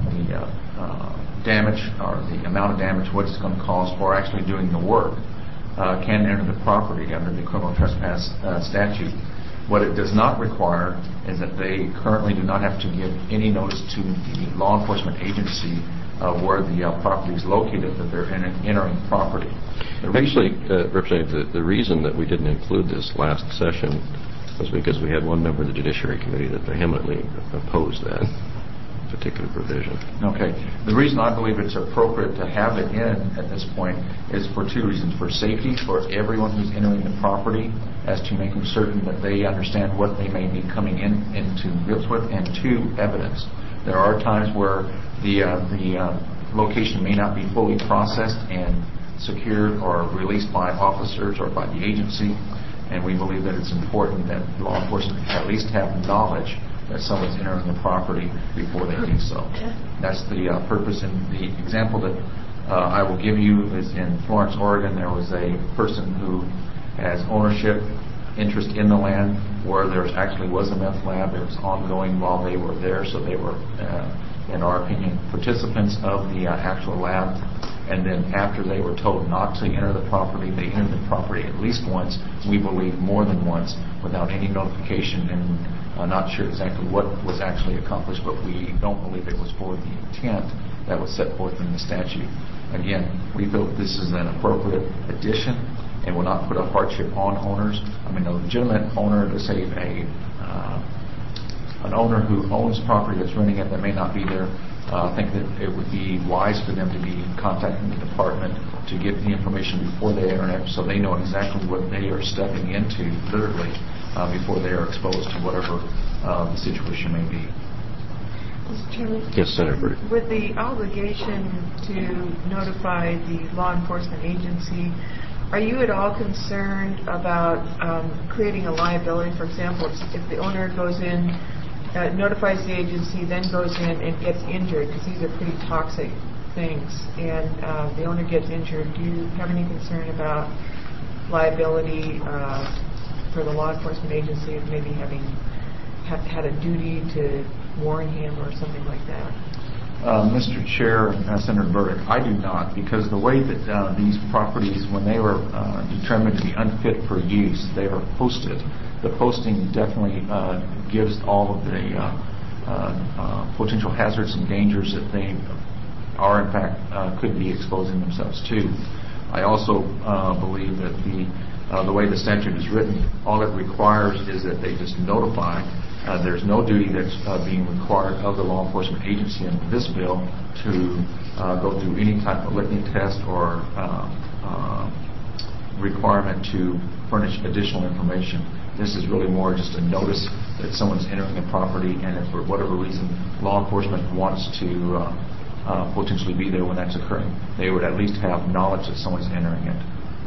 damage or the amount of damage, what it's going to cost for actually doing the work, can enter the property under the criminal trespass statute. What it does not require is that they currently do not have to give any notice to the law enforcement agency where the property is located, that they're entering property. Actually, Representative, the reason that we didn't include this last session was because we had one member of the Judiciary Committee that vehemently opposed that particular provision. Okay. The reason I believe it's appropriate to have it in at this point is for two reasons. For safety, for everyone who's entering the property, as to making certain that they understand what they may be coming into grips with, and two, evidence. There are times where the location may not be fully processed and secured or released by officers or by the agency, and we believe that it's important that law enforcement at least have knowledge that someone's entering the property before they do so. That's the purpose. And the example that I will give you is in Florence, Oregon. There was a person who has ownership interest in the land where there actually was a meth lab. It was ongoing while they were there, so they were, in our opinion, participants of the actual lab. And then after they were told not to enter the property, they entered the property at least once, we believe more than once, without any notification, and not sure exactly what was actually accomplished, but we don't believe it was for the intent that was set forth in the statute. Again, we feel this is an appropriate addition and will not put a hardship on owners. I mean, a legitimate owner, to say an owner who owns property that's renting it that may not be there, I think that it would be wise for them to be contacting the department to get the information before they enter it, so they know exactly what they are stepping into, literally, before they are exposed to whatever the situation may be. Mr. Chairman? Yes, Senator Burdick. With the obligation to notify the law enforcement agency, are you at all concerned about creating a liability? For example, if the owner goes in, notifies the agency, then goes in and gets injured, because these are pretty toxic things, and the owner gets injured, do you have any concern about liability for the law enforcement agency of maybe having had a duty to warn him or something like that? Mr. Chair, Senator Burdick, I do not, because the way that these properties, when they were determined to be unfit for use, they were posted. The posting definitely gives all of the potential hazards and dangers that they are, in fact, could be exposing themselves to. I also believe that the way the statute is written, all it requires is that they just notify. There's no duty that's being required of the law enforcement agency in this bill to go through any type of litany test or requirement to furnish additional information. This is really more just a notice that someone's entering the property, and if for whatever reason law enforcement wants to potentially be there when that's occurring, they would at least have knowledge that someone's entering it.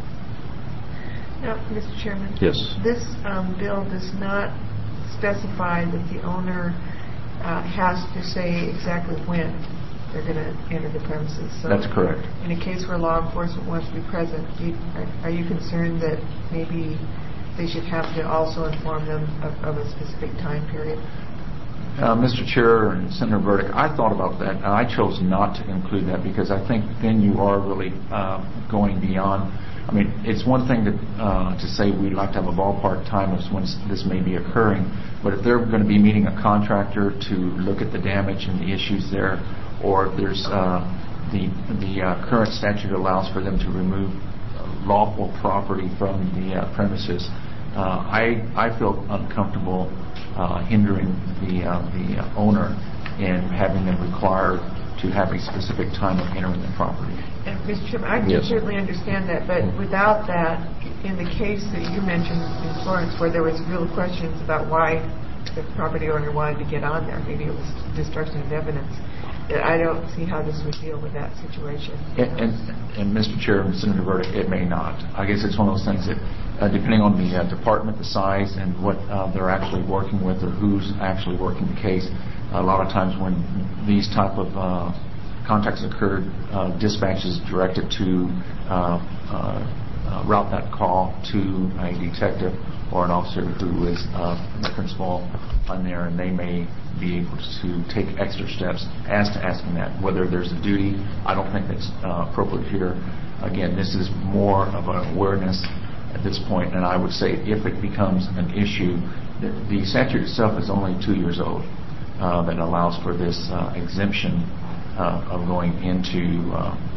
Now, Mr. Chairman? Yes. This bill does not specify that the owner has to say exactly when they're going to enter the premises. So that's correct. In a case where law enforcement wants to be present, are you concerned that maybe they should have to also inform them of a specific time period? Mr. Chair and Senator Burdick, I thought about that, and I chose not to include that because I think then you are really going beyond. I mean, it's one thing to say we'd like to have a ballpark time of when this may be occurring, but if they're going to be meeting a contractor to look at the damage and the issues there, or if there's the current statute allows for them to remove lawful property from the premises, I feel uncomfortable hindering the owner in having them required to have a specific time of entering the property. And Mr. Chairman, I can certainly understand that, but without that, in the case that you mentioned in Florence, where there was real questions about why the property owner wanted to get on there, maybe it was destruction of evidence, I don't see how this would deal with that situation. And Mr. Chair and Senator Burdick, it may not. I guess it's one of those things that, depending on the department, the size, and what they're actually working with, or who's actually working the case, a lot of times when these type of contacts occurred, dispatch is directed to route that call to a detective or an officer who is the principal on there, and they may be able to take extra steps as to asking that. Whether there's a duty, I don't think that's appropriate here. Again, this is more of an awareness at this point, and I would say if it becomes an issue, the statute itself is only 2 years old that allows for this exemption of going into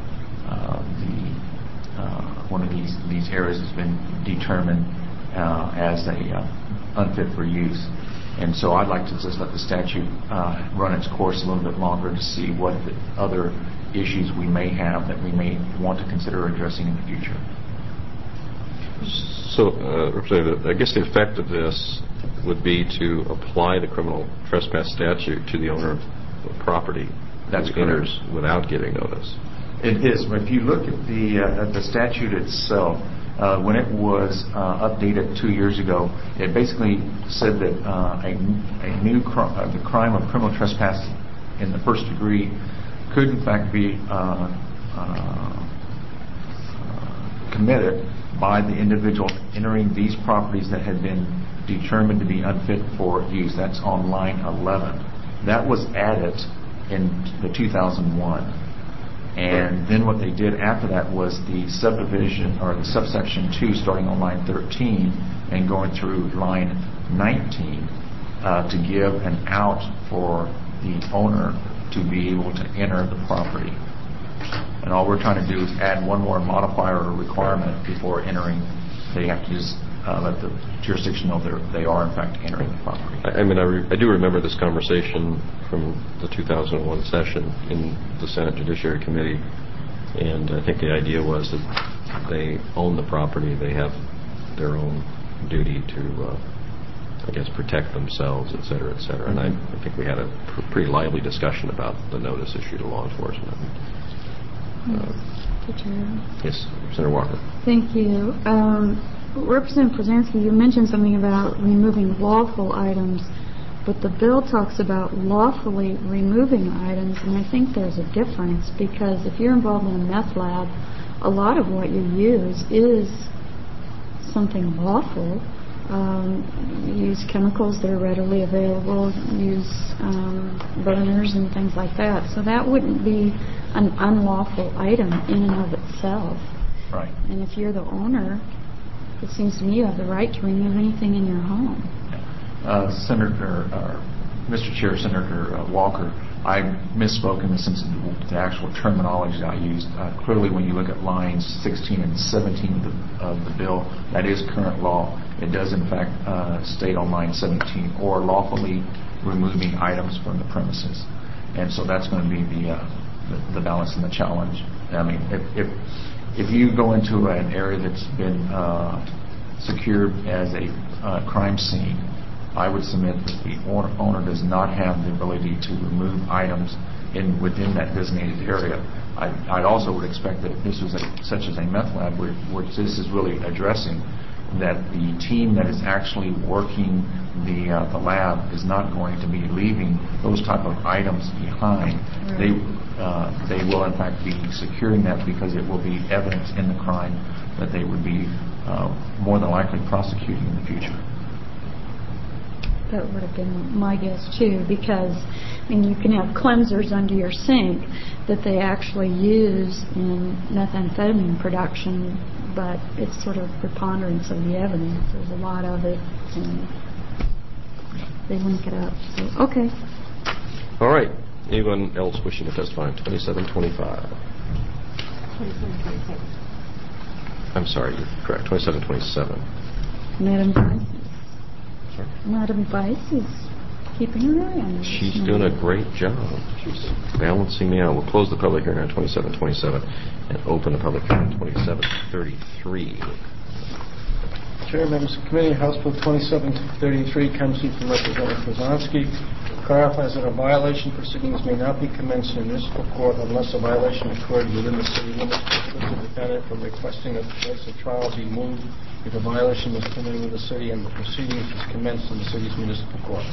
one of these areas has been determined as a unfit for use. And so I'd like to just let the statute run its course a little bit longer to see what other issues we may have that we may want to consider addressing in the future. So, Representative, I guess the effect of this would be to apply the criminal trespass statute to the owner of the property that enters without giving notice. It is. If you look at the statute itself, When it was updated 2 years ago, it basically said that the crime of criminal trespass in the first degree could in fact be committed by the individual entering these properties that had been determined to be unfit for use. That's on line 11. That was added in the 2001. And then what they did after that was the subdivision, or the subsection 2, starting on line 13 and going through line 19 to give an out for the owner to be able to enter the property. And all we're trying to do is add one more modifier or requirement before entering. They have to just let the jurisdiction know they are in fact entering the property. I do remember this conversation from the 2001 session in the Senate Judiciary Committee, and I think the idea was that they own the property, they have their own duty to, protect themselves, et cetera, et cetera. And I think we had a pretty lively discussion about the notice issue to law enforcement. Yes, Senator Walker. Thank you. Representative Przansky, you mentioned something about removing lawful items, but the bill talks about lawfully removing items, and I think there's a difference, because if you're involved in a meth lab, a lot of what you use is something lawful. Use chemicals that are readily available, use burners and things like that. So that wouldn't be an unlawful item in and of itself. Right. And if you're the owner, it seems to me you have the right to remove anything in your home. Mr. Chair, Senator Walker, I misspoke in the sense of the actual terminology that I used. Clearly, when you look at lines 16 and 17 of the bill, that is current law. It does, in fact, state on line 17, or lawfully removing items from the premises. And so that's going to be the balance and the challenge. I mean, if you go into an area that's been secured as a crime scene, I would submit that the owner does not have the ability to remove items within that designated area. I also would expect that if this was such as a meth lab, which this is really addressing, that the team that is actually working the lab is not going to be leaving those type of items behind. Right. They will in fact be securing that, because it will be evidence in the crime that they would be more than likely prosecuting in the future. That would have been my guess too, because you can have cleansers under your sink that they actually use in methamphetamine production, but it's sort of preponderance of the evidence. There's a lot of it, and they link it up. So, okay. All right. Anyone else wishing to testify on 2725? 2726. I'm sorry, you're correct. 2727. Madam Vice is keeping her eye on me. She's doing a great job. She's balancing me out. We'll close the public hearing on 2727 and open the public hearing on 2733. Chair, members of the committee, House Bill 2733 comes to you from Representative Przansky. Clarifies that a violation proceedings may not be commenced in municipal court unless a violation occurred within the city limits, prohibits the defendant from requesting that the place of trial be moved if a violation was committed in the city and the proceedings is commenced in the city's municipal court.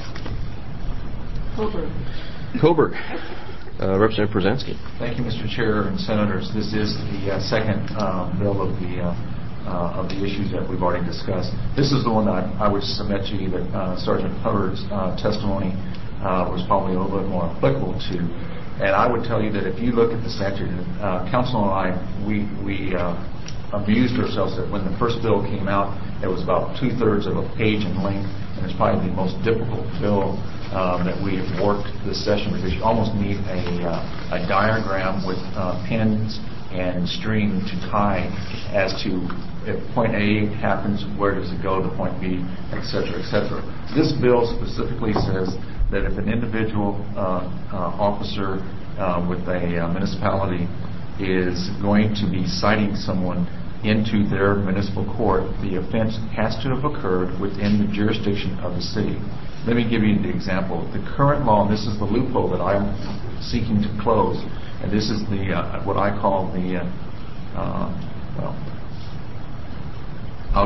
Colbert. Representative Przansky. Thank you, Mr. Chair and Senators. This is the second bill of the issues that we've already discussed. This is the one that I would submit to you that Sergeant Hubbard's testimony was probably a little bit more applicable to. And I would tell you that if you look at the statute, Council and I, we amused ourselves that when the first bill came out, it was about 2/3 of a page in length, and it's probably the most difficult bill that we have worked this session, because you almost need a diagram with pins and string to tie as to if point A happens, where does it go to point B, et cetera, et cetera. This bill specifically says that if an individual officer with a municipality is going to be citing someone into their municipal court, the offense has to have occurred within the jurisdiction of the city. Let me give you the example. The current law, and this is the loophole that I'm seeking to close, and this is the what I call the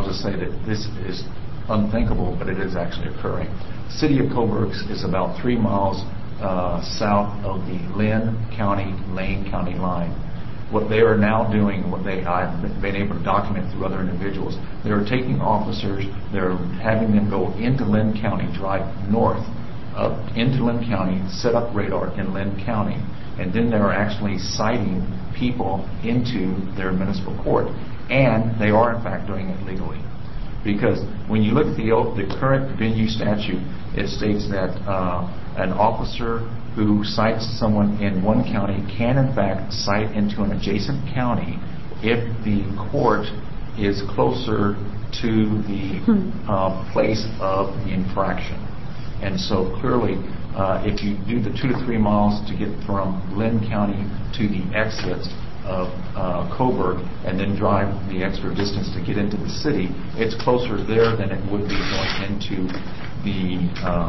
I'll just say that this is unthinkable, but it is actually occurring. The city of Coburg is about 3 miles south of the Lane County line. What they are now doing, I've been able to document through other individuals, they're taking officers, they're having them go into Lane County, drive north up into Lane County, set up radar in Lane County, and then they're actually citing people into their municipal court. And they are, in fact, doing it legally. Because when you look at the current venue statute, it states that an officer who cites someone in one county can, in fact, cite into an adjacent county if the court is closer to the place of the infraction. And so clearly, if you do the 2 to 3 miles to get from Lane County to the exit of Coburg and then drive the extra distance to get into the city, it's closer there than it would be going into the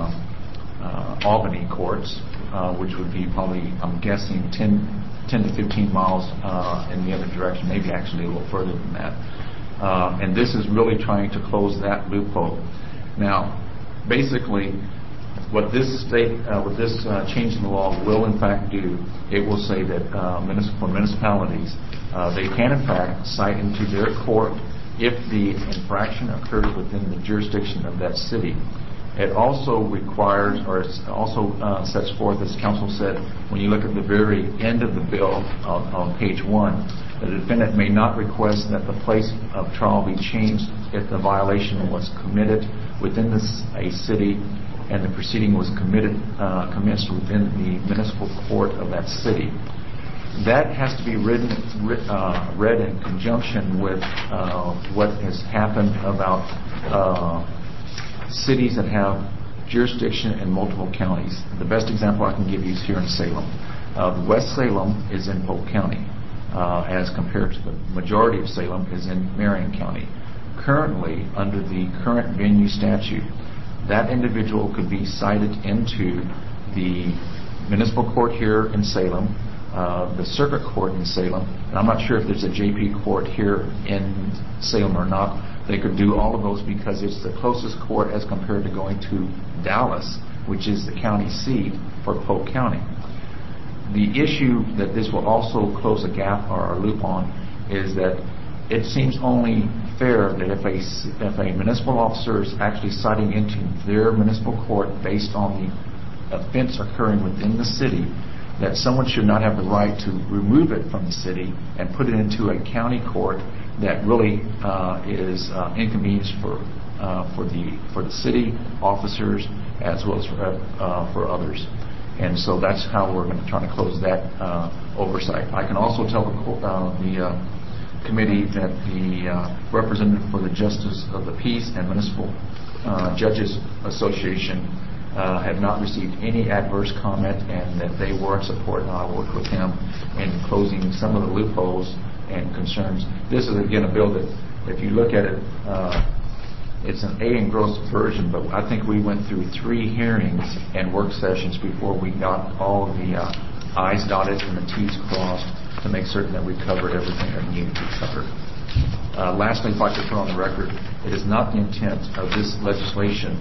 Albany courts, which would be probably, I'm guessing, 10 to 15 miles in the other direction, maybe actually a little further than that. And this is really trying to close that loophole. Now, basically, what this change in the law will in fact do, it will say that municipalities, they can in fact cite into their court if the infraction occurs within the jurisdiction of that city. It also requires, or it also sets forth, as counsel said, when you look at the very end of the bill on page 1, the defendant may not request that the place of trial be changed if the violation was committed within a city and the proceeding was commenced within the municipal court of that city. That has to be read in conjunction with what has happened about cities that have jurisdiction in multiple counties. The best example I can give you is here in Salem. West Salem is in Polk County, as compared to the majority of Salem is in Marion County. Currently, under the current venue statute, that individual could be cited into the municipal court here in Salem, the circuit court in Salem, and I'm not sure if there's a JP court here in Salem or not. They could do all of those because it's the closest court as compared to going to Dallas, which is the county seat for Polk County. The issue that this will also close a gap or a loop on is that it seems only fair that if a municipal officer is actually citing into their municipal court based on the offense occurring within the city, that someone should not have the right to remove it from the city and put it into a county court that really is inconvenience for the city officers as well as for others. And so that's how we're going to try to close that oversight. I can also tell the committee that the representative for the Justice of the Peace and Municipal Judges Association have not received any adverse comment, and that they were in support, and I worked with him in closing some of the loopholes and concerns. This is again a bill that, if you look at it, it's an A engrossed version, but I think we went through 3 hearings and work sessions before we got all of the I's dotted and the T's crossed to make certain that we covered everything that needed to be covered. Lastly, if I could put on the record, it is not the intent of this legislation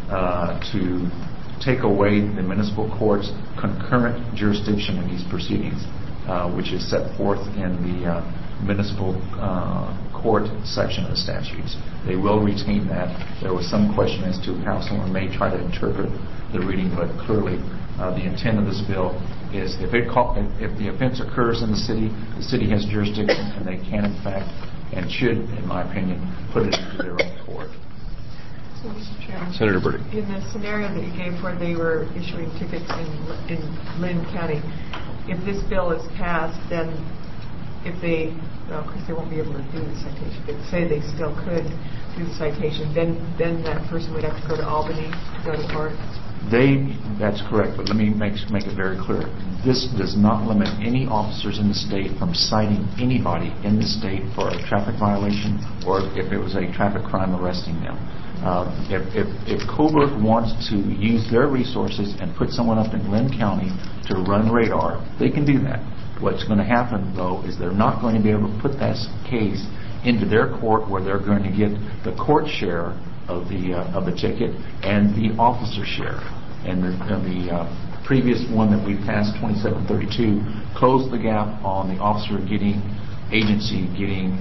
to take away the municipal court's concurrent jurisdiction in these proceedings, which is set forth in the municipal court section of the statutes. They will retain that. There was some question as to how someone may try to interpret the reading, but clearly the intent of this bill is if the offense occurs in the city has jurisdiction, and they can in fact and should, in my opinion, put it into their own court. So, Mr. Chairman, Senator Burdick. In the scenario that you gave where they were issuing tickets in Lane County, if this bill is passed, then if they, well, of course they won't be able to do the citation, but say they still could do the citation, then that person would have to go to Albany to go to court? That's correct, but let me make it very clear. This does not limit any officers in the state from citing anybody in the state for a traffic violation or if it was a traffic crime arresting them. If Coburg wants to use their resources and put someone up in Lane County to run radar, they can do that. What's going to happen, though, is they're not going to be able to put that case into their court where they're going to get the court share of the ticket and the officer share. And the previous one that we passed, 2732, closed the gap on the officer agency getting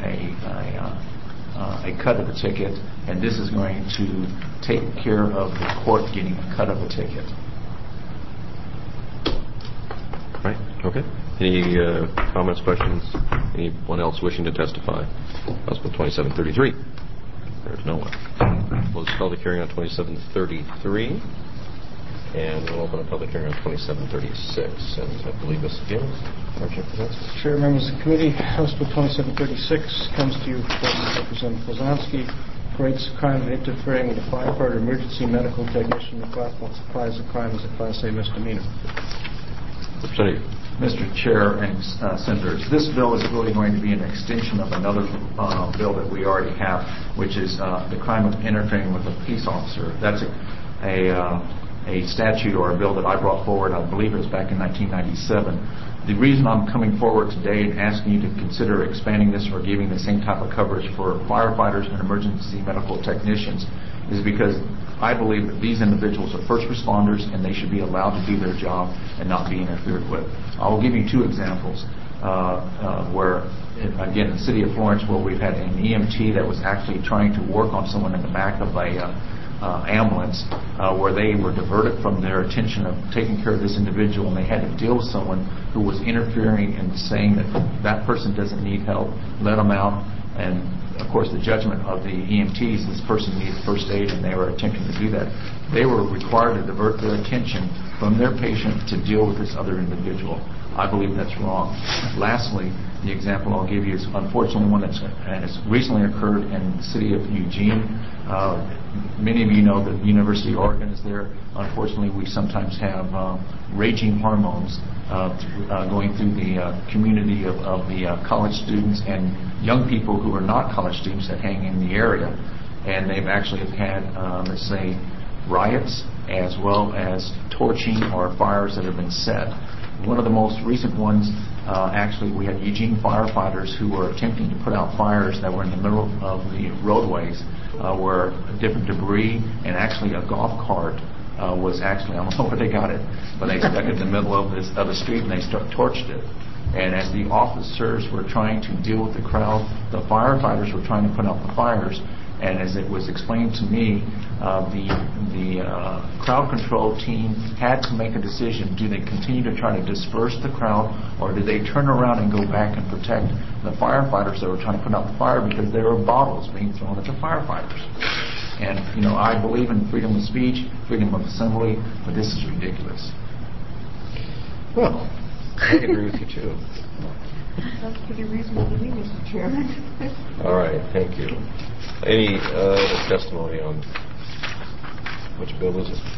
a cut of the ticket, and this is going to take care of the court getting a cut of the ticket. Right. Okay. Any comments, questions? Anyone else wishing to testify? House Bill 2733. There's no one. We'll close the public hearing on 2733, and we'll open a public hearing on 2736. And I believe this again, Chair, members of the committee, House Bill 2736 comes to you from Representative Poznanski. Creates a crime of interfering with a firefighter emergency medical technician who classifies the crime as a Class A misdemeanor. Representative. Mr. Chair and Senators, this bill is really going to be an extension of another bill that we already have, which is the crime of interfering with a peace officer. That's a statute or a bill that I brought forward, I believe it was back in 1997. The reason I'm coming forward today and asking you to consider expanding this or giving the same type of coverage for firefighters and emergency medical technicians is because I believe that these individuals are first responders and they should be allowed to do their job and not be interfered with. I will give you two examples where, again, in the city of Florence, where we've had an EMT that was actually trying to work on someone in the back of a ambulance, where they were diverted from their attention of taking care of this individual, and they had to deal with someone who was interfering and saying that that person doesn't need help, let them out, and of course the judgment of the EMTs, this person needs first aid, and they were attempting to do that. They were required to divert their attention from their patient to deal with this other individual. I believe that's wrong. Lastly, the example I'll give you is unfortunately one that's recently occurred in the city of Eugene. Many of you know that the University of Oregon is there. Unfortunately, we sometimes have raging hormones going through the community of the college students and young people who are not college students that hang in the area. And they've actually had, let's say, riots as well as torching or fires that have been set. One of the most recent ones, actually, we had Eugene firefighters who were attempting to put out fires that were in the middle of the roadways where different debris and actually a golf cart was actually, I don't know where they got it, but they stuck it in the middle of the street and they torched it. And as the officers were trying to deal with the crowd, the firefighters were trying to put out the fires. And as it was explained to me, the crowd control team had to make a decision. Do they continue to try to disperse the crowd, or do they turn around and go back and protect the firefighters that were trying to put out the fire because there were bottles being thrown at the firefighters? And, I believe in freedom of speech, freedom of assembly, but this is ridiculous. Well, I agree with you, too. Sounds pretty reasonable to me, Mr. Chairman. All right, thank you. Any testimony on which bill is it?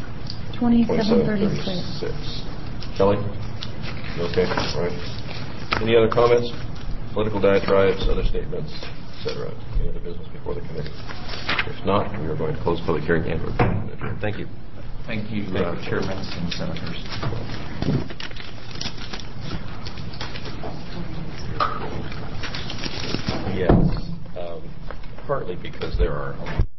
2736. Kelly? You okay? All right. Any other comments? Political diatribes, other statements, etc. Any other business before the committee? If not, we are going to close the public hearing and adjourn. Thank you. Thank you, Chairmen and Senators. Yes, partly because there are